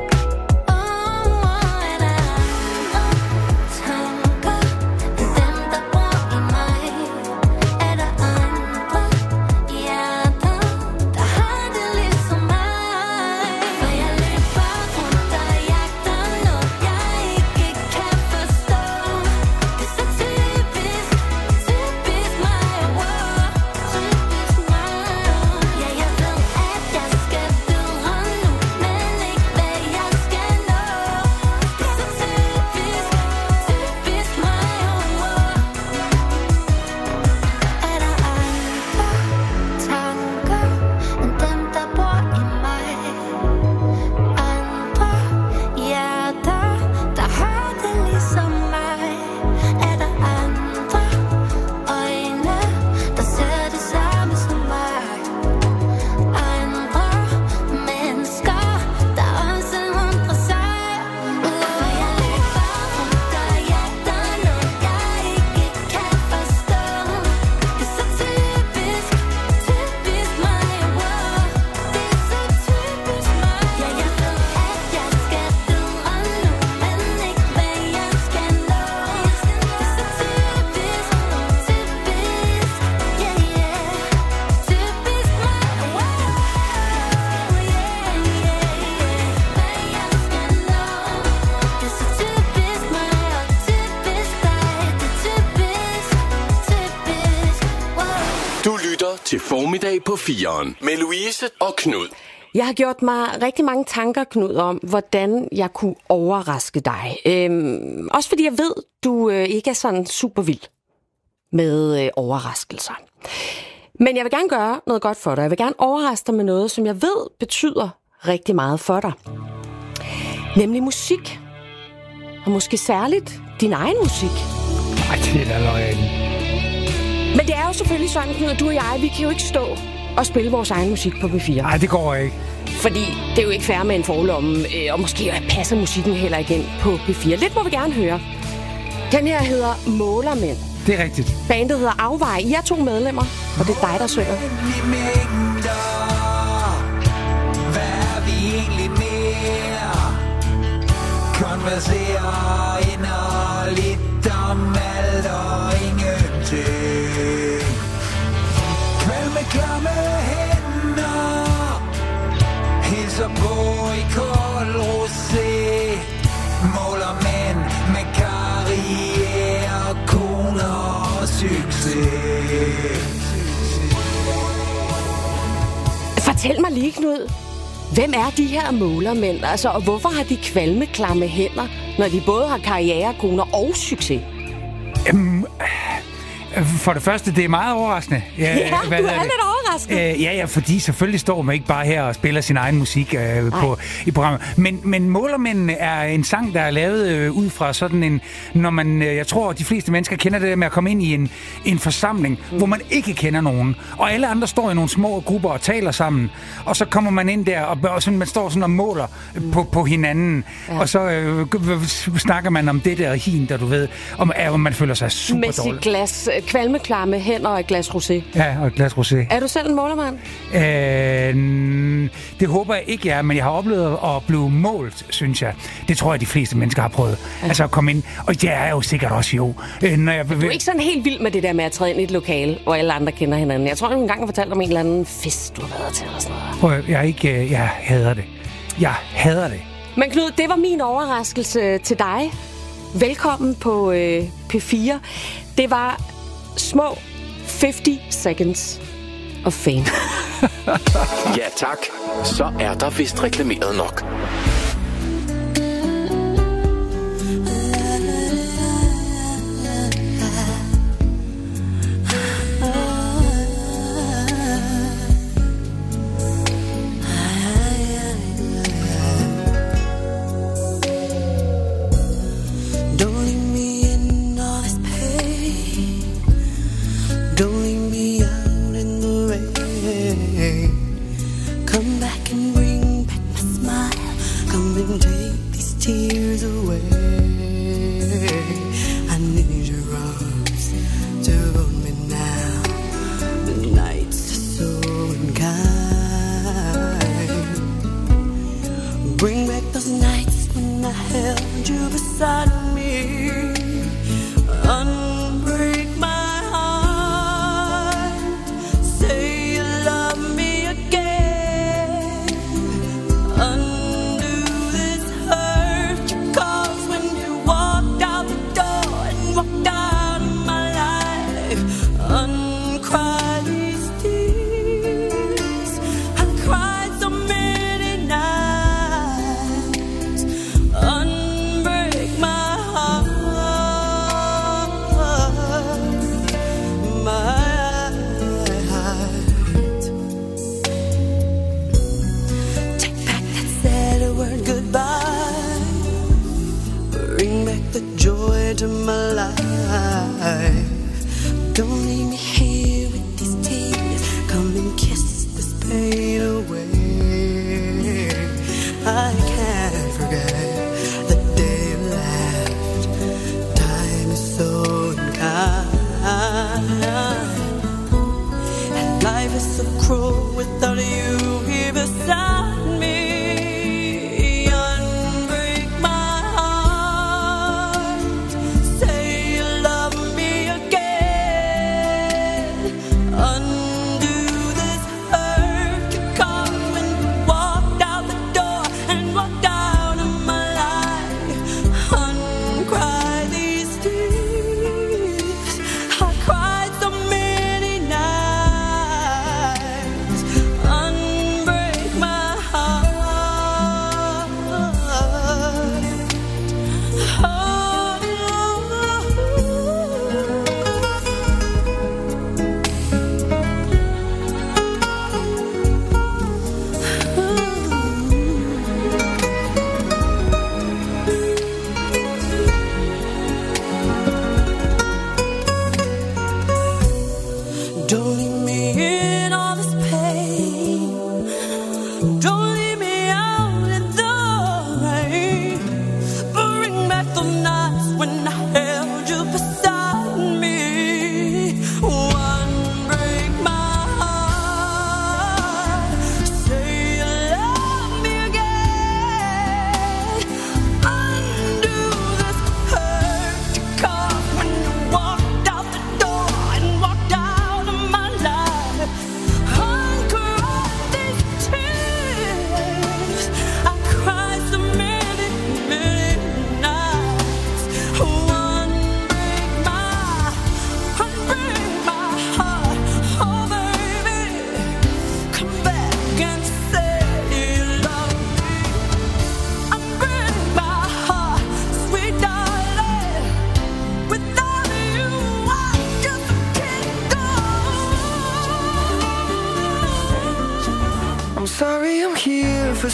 Er der andre tanker end dem, der bor i mig? Er der andre hjerter, der har det ligesom mig? For jeg løber rundt og jagter noget, jeg ikke kan forstå. Det er så typisk, typisk mig. Typisk mig. Ja, jeg ved, at jeg skal videre nu, men ikke hvad jeg skal nå. Det er så typisk, typisk mig. Er der andre tanker end dem, der bor i mig? Andre hjerter, der har det ligesom mig? Er der andre øjne, der ser det samme som mig? Andre mennesker, der også undrer sig. For jeg løber rundt og jagter noget, jeg ikke kan forstå. Det er så typisk, typisk mig. Det er så typisk mig. Ja, jeg ved, at jeg skal videre nu, men ikke hvad jeg skal nå. Det er så typisk, typisk, yeah, yeah. Typisk mig. Hvad jeg skal nå. Det er så typisk mig og typisk dig. Det er typisk, typisk, Du lytter til Formiddag på 4'eren med Louise og Knud. Jeg har gjort mig rigtig mange tanker, Knud, om, hvordan jeg kunne overraske dig. Også fordi jeg ved, du ikke er sådan super vild med overraskelser. Men jeg vil gerne gøre noget godt for dig. Jeg vil gerne overraske dig med noget, som jeg ved betyder rigtig meget for dig. Nemlig musik. Og måske særligt din egen musik. Ej, det er da løgn. Men det er jo selvfølgelig sådan, Knud, at du og jeg, vi kan jo ikke stå og spille vores egen musik på P4. Nej, det går ikke. Fordi det er jo ikke fair med en forlomme, og måske passer musikken heller ikke ind på P4. Lidt må vi gerne høre. Den her hedder Målermænd. Det er rigtigt. Bandet hedder Afvej. I er 2 medlemmer, og det er dig, der synger. Hvad er vi egentlig mere? Konverserer inderligt om alt og ingenting. Kvalme klamme hænder, hilser på i kold rosé. Måler mænd med karriere, koner og succes. Fortæl mig lige, Knud. Hvem er de her målermænd? Altså, og hvorfor har de kvalmeklamme hænder, når de både har karriere, koner og succes? For det første, det er meget overraskende. Du er lidt overrasket. Ja, fordi selvfølgelig står man ikke bare her og spiller sin egen musik i programmet. Men Målermændene er en sang, der er lavet ud fra sådan en... Når man, jeg tror, de fleste mennesker kender det der med at komme ind i en forsamling, hvor man ikke kender nogen. Og alle andre står i nogle små grupper og taler sammen. Og så kommer man ind der, og sådan, man står sådan og måler på hinanden. Ja. Og så snakker man om det der hin, der du ved, om man føler sig super dårlig. Med sit glas kvalmeklamme hænder og et glas rosé. Ja, og et glas rosé. Er du selv en målermand? Det håber jeg ikke, jeg er, men jeg har oplevet at blive målt, synes jeg. Det tror jeg, de fleste mennesker har prøvet. Ja. Altså at komme ind, og det er jo sikkert også jo. Når jeg du er ikke sådan helt vild med det der med at træde ind i et lokale, hvor alle andre kender hinanden. Jeg tror, du engang har fortalt om en eller anden fest, du har været til eller sådan noget. Jeg hader det. Jeg hader det. Men Knud, det var min overraskelse til dig. Velkommen på P4. Det var små 50 seconds of fame. Ja tak, så er der vist reklameret nok.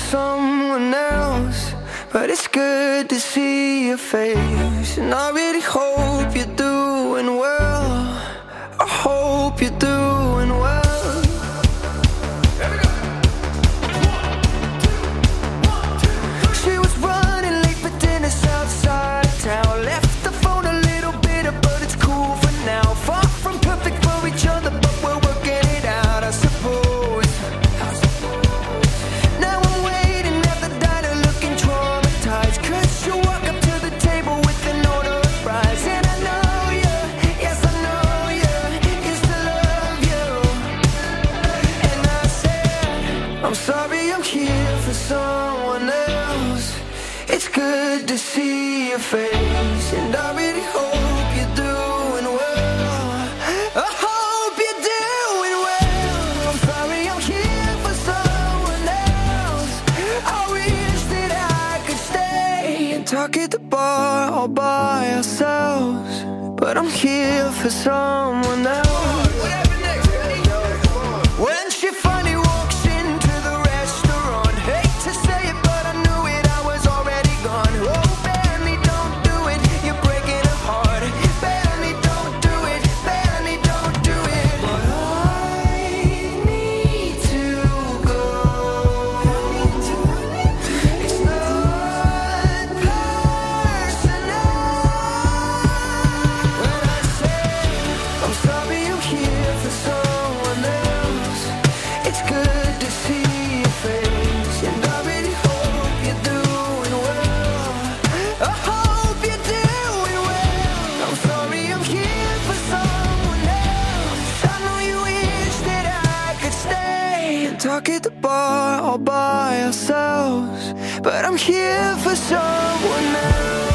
someone else, but it's good to see your face. And I really hope you're doing well. I hope you're doing well. She was running late for dinner outside town. Left the phone a little bitter, but it's cool for now. Far from perfect for each other, but we're working it out, I suppose. Now I'm waiting at the diner looking traumatized, 'cause you walk up to the table with an order of fries. And I know you, yes I know you, used to love you. And I said, I'm sorry I'm here for someone else. It's good to see your face, and I really hope you're doing well. I hope you're doing well. I'm sorry I'm here for someone else. I wish that I could stay and talk at the bar all by ourselves, but I'm here for someone else. When she finally walks into the restaurant, hate to say it, but I knew it, I was already gone. Oh, Benny, don't do it, you're breaking her heart. Benny, don't do it, Benny, don't do it. But I need to go. It's not personal. When I say I'm sorry I'm here for someone else, it's good to see your face, and I really hope you're doing well. I hope you're doing well. I'm sorry I'm here for someone else. I know you wish that I could stay and talk at the bar all by ourselves, but I'm here for someone else.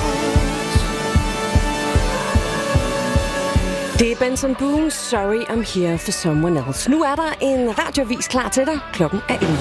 Det er Benson Boone, Sorry I'm Here for Someone Else. Nu er der en radioavis klar til dig. Klokken er 11.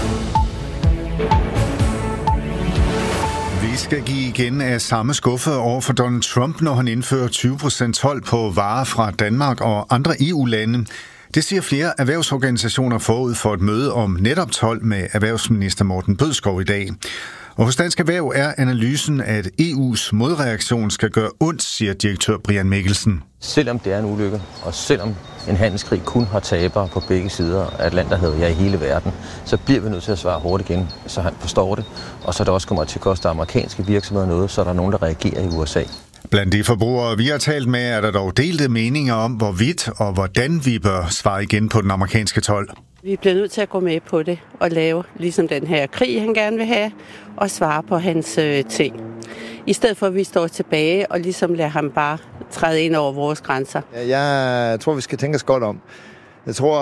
Vi skal give igen af samme skuffe over for Donald Trump, når han indfører 20% told på varer fra Danmark og andre EU-lande. Det siger flere erhvervsorganisationer forud for et møde om netop told med erhvervsminister Morten Bødskov i dag. Og hos Dansk Erhverv er analysen, at EU's modreaktion skal gøre ondt, siger direktør Brian Mikkelsen. Selvom det er en ulykke, og selvom en handelskrig kun har tabere på begge sider af Atlanterhavet, ja i hele verden, så bliver vi nødt til at svare hårdt igen, så han forstår det. Og så er det også kommer til at koste amerikanske virksomheder noget, så er der nogen, der reagerer i USA. Blandt de forbrugere, vi har talt med, er der dog delte meninger om, hvorvidt og hvordan vi bør svare igen på den amerikanske told. Vi bliver nødt til at gå med på det og lave ligesom den her krig, han gerne vil have, og svare på hans ting. I stedet for, at vi står tilbage og ligesom lader ham bare træde ind over vores grænser. Jeg tror, vi skal tænke os godt om. Jeg tror,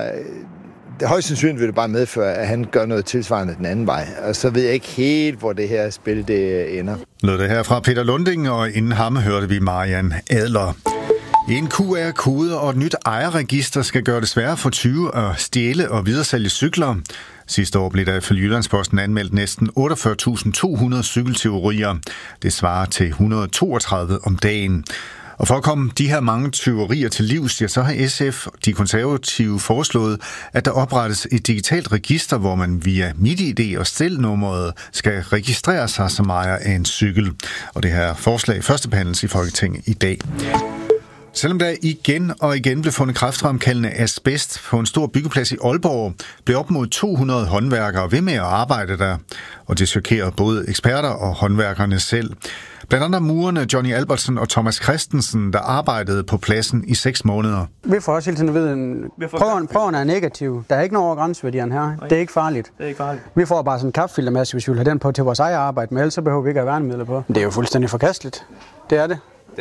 det højst sandsynligt vil det bare medføre, at han gør noget tilsvarende den anden vej. Og så ved jeg ikke helt, hvor det her spil det ender. Lød det her fra Peter Lunding, og inden ham hørte vi Marian Adler. En QR-kode og et nyt ejerregister skal gøre det sværere for tyve at stjæle og videresælge cykler. Sidste år blev der ifølge Jyllandsposten anmeldt næsten 48.200 cykeltyverier. Det svarer til 132 om dagen. Og for at komme de her mange tyverier til livs, ja, så har SF, de konservative, foreslået, at der oprettes et digitalt register, hvor man via MitID og stelnummeret skal registrere sig som ejer af en cykel. Og det her forslag førstebehandles i Folketinget i dag. Selvom der igen og igen blev fundet kræftfremkaldende asbest på en stor byggeplads i Aalborg, blev op mod 200 håndværkere ved med at arbejde der. Og det chokerede både eksperter og håndværkerne selv. Blandt andet murerne Johnny Albertsen og Thomas Christensen, der arbejdede på pladsen i 6 måneder. Vi får også hele tiden at vide, at prøven er negativ. Der er ikke nogen over grænseværdierne her. Det er ikke farligt. Vi får bare sådan en kapfiltermasse, hvis vi vil have den på til vores eget arbejde, men ellers så behøver vi ikke at have værnemidler på. Det er jo fuldstændig forkasteligt. Det er det.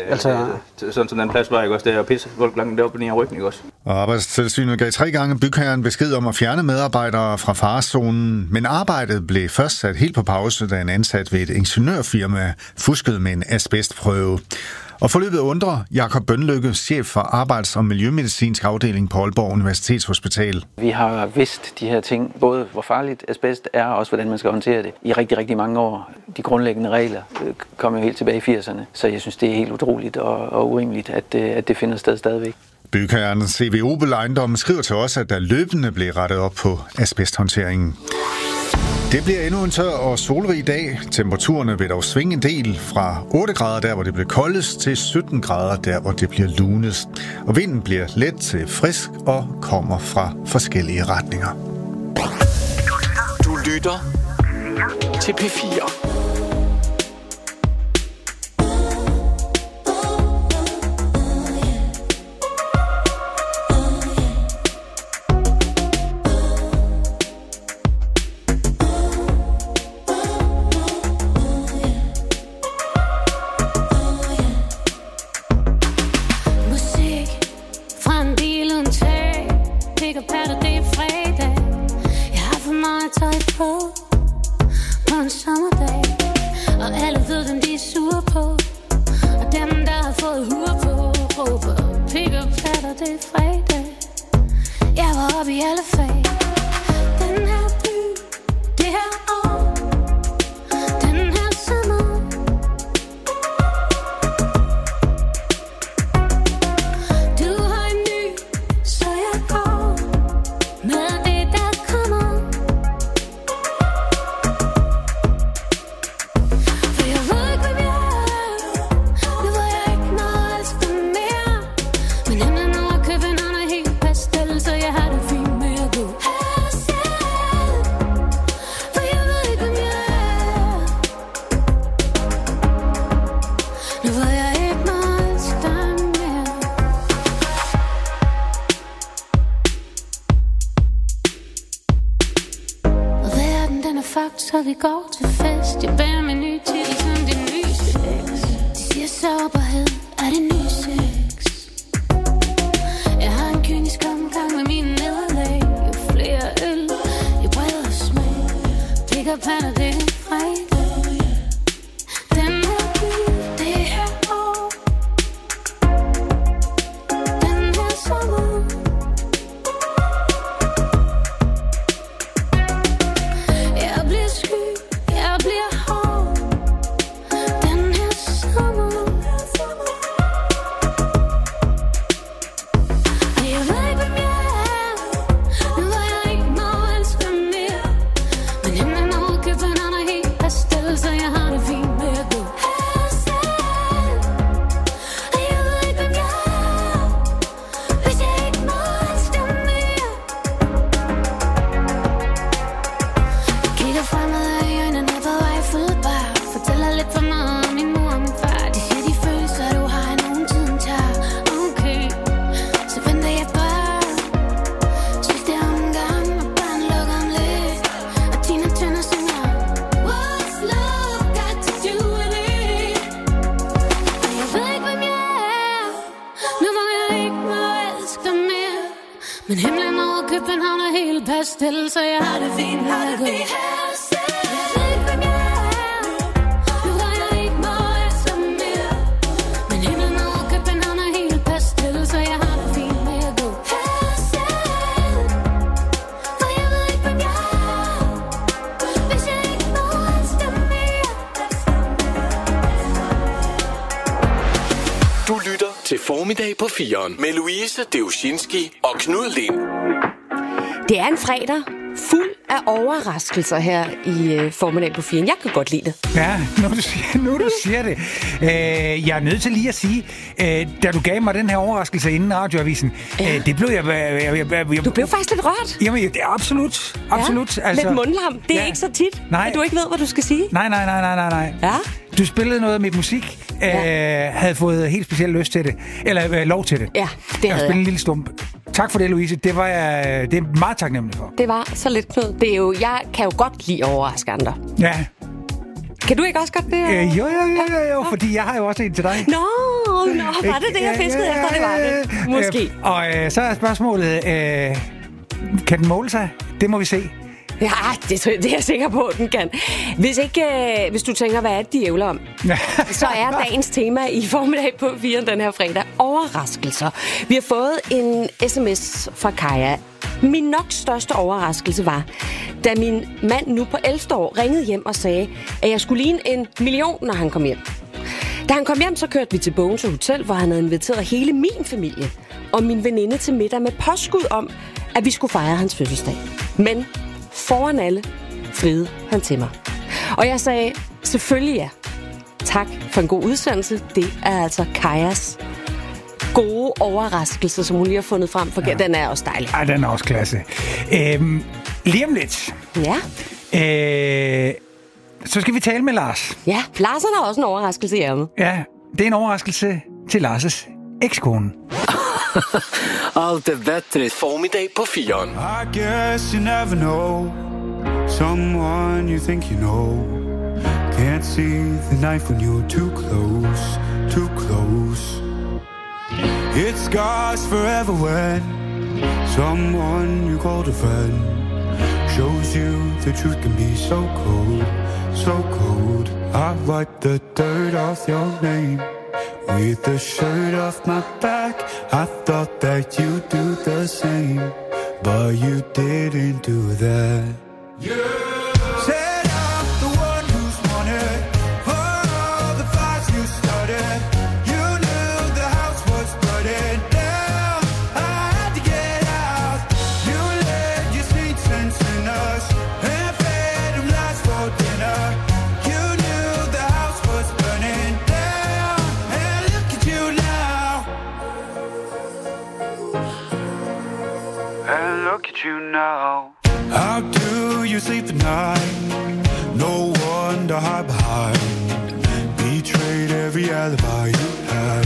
Sådan som den plads var, ikke også? Det er jo pisse folk langt deroppe på den her ryggen, ikke også? Og Arbejdstilsynet gav 3 gange bygherren besked om at fjerne medarbejdere fra farezonen, men arbejdet blev først sat helt på pause, da en ansat ved et ingeniørfirma fuskede med en asbestprøve. Og forløbet undrer Jakob Bønlykke, chef for Arbejds- og Miljømedicinsk afdeling på Aalborg Universitetshospital. Vi har vidst de her ting, både hvor farligt asbest er, og også hvordan man skal håndtere det, i rigtig, rigtig mange år. De grundlæggende regler kom jo helt tilbage i 80'erne, så jeg synes, det er helt utroligt og urimeligt, at det finder sted stadigvæk. Bygherren CV Obel Ejendommen skriver til os, at der løbende blev rettet op på asbesthåndteringen. Det bliver endnu en tør og solrig dag. Temperaturerne vil dog svinge en del fra 8 grader der, hvor det bliver koldest, til 17 grader der, hvor det bliver lunest. Og vinden bliver let til frisk og kommer fra forskellige retninger. Du lytter til P4. Så vi går til fest. Jeg bærer min nye titel som det nyeste ex. De siger sårbarhed er det nye sex. Jeg har en kynisk omgang med mine nederlag. Jo flere øl, jo bredere smag. Pick up and det er fredag. Den her by, det her år. Den her sommer. Men himlen over København er helt pastel, så jeg har det fint, har det fint. Til formiddag på 4'eren med Louise Deuscinski og Knud Lind. Det er en fredag fuld af overraskelser her i formiddag på 4'eren. Jeg kan godt lide det. Ja, nu du siger det. Jeg er nødt til lige at sige, da du gav mig den her overraskelse inden radioavisen, det blev jeg... Du blev faktisk lidt rørt. Jamen, det er absolut. Ja, altså, lidt mundlam. Det er ikke så tit, at du ikke ved, hvad du skal sige. Nej. Ja? Du spillede noget med musik, havde fået helt specielt lyst til det. Eller lov til det. Ja, det havde jeg. Spille en lille stump. Tak for det, Louise. Det er meget taknemmelig for. Det var så lidt, Knud. Det er jo, jeg kan jo godt lide overraske andre. Ja. Kan du ikke også godt det? Jo, fordi jeg har jo også en til dig. Nå, var det det, jeg fiskede efter? Det var det. Måske. Og så er spørgsmålet, kan den måle sig? Det må vi se. Ja, det er jeg sikker på, at den kan. Hvis du tænker, hvad er det, de ævler om, så er dagens tema i formiddag på 4'eren den her fredag overraskelser. Vi har fået en sms fra Kaja. Min nok største overraskelse var, da min mand nu på 11. år ringede hjem og sagde, at jeg skulle ligne 1 million, når han kom hjem. Da han kom hjem, så kørte vi til Bogense Hotel, hvor han havde inviteret hele min familie og min veninde til middag med påskud om, at vi skulle fejre hans fødselsdag. Men foran alle, friede han til mig. Og jeg sagde, selvfølgelig ja. Tak for en god udsendelse. Det er altså Kajas gode overraskelse, som hun lige har fundet frem. For ja. Den er også dejlig. Ej, den er også klasse. Lige om lidt. Ja. Så skal vi tale med Lars. Ja, Lars har også en overraskelse i ærmet. Ja, det er en overraskelse til Lars' ekskone. Alt er bättre formiddag på 4'eren. I guess you never know someone you think you know. Can't see the knife when you're too close, too close. It scars forever when someone you called a friend shows you the truth can be so cold, so cold. I wipe the dirt off your name with the shirt off my back. I thought that you'd do the same, but you didn't do that. Set up the one who's wanted for all the fights you started. You knew the house was burning down. I had to get out. You led your sweet sense in us and fed them lies for dinner. You knew the house was burning down. And look at you now. And look at you now. How do you sleep at night? No one to hide behind. Betrayed every alibi you had.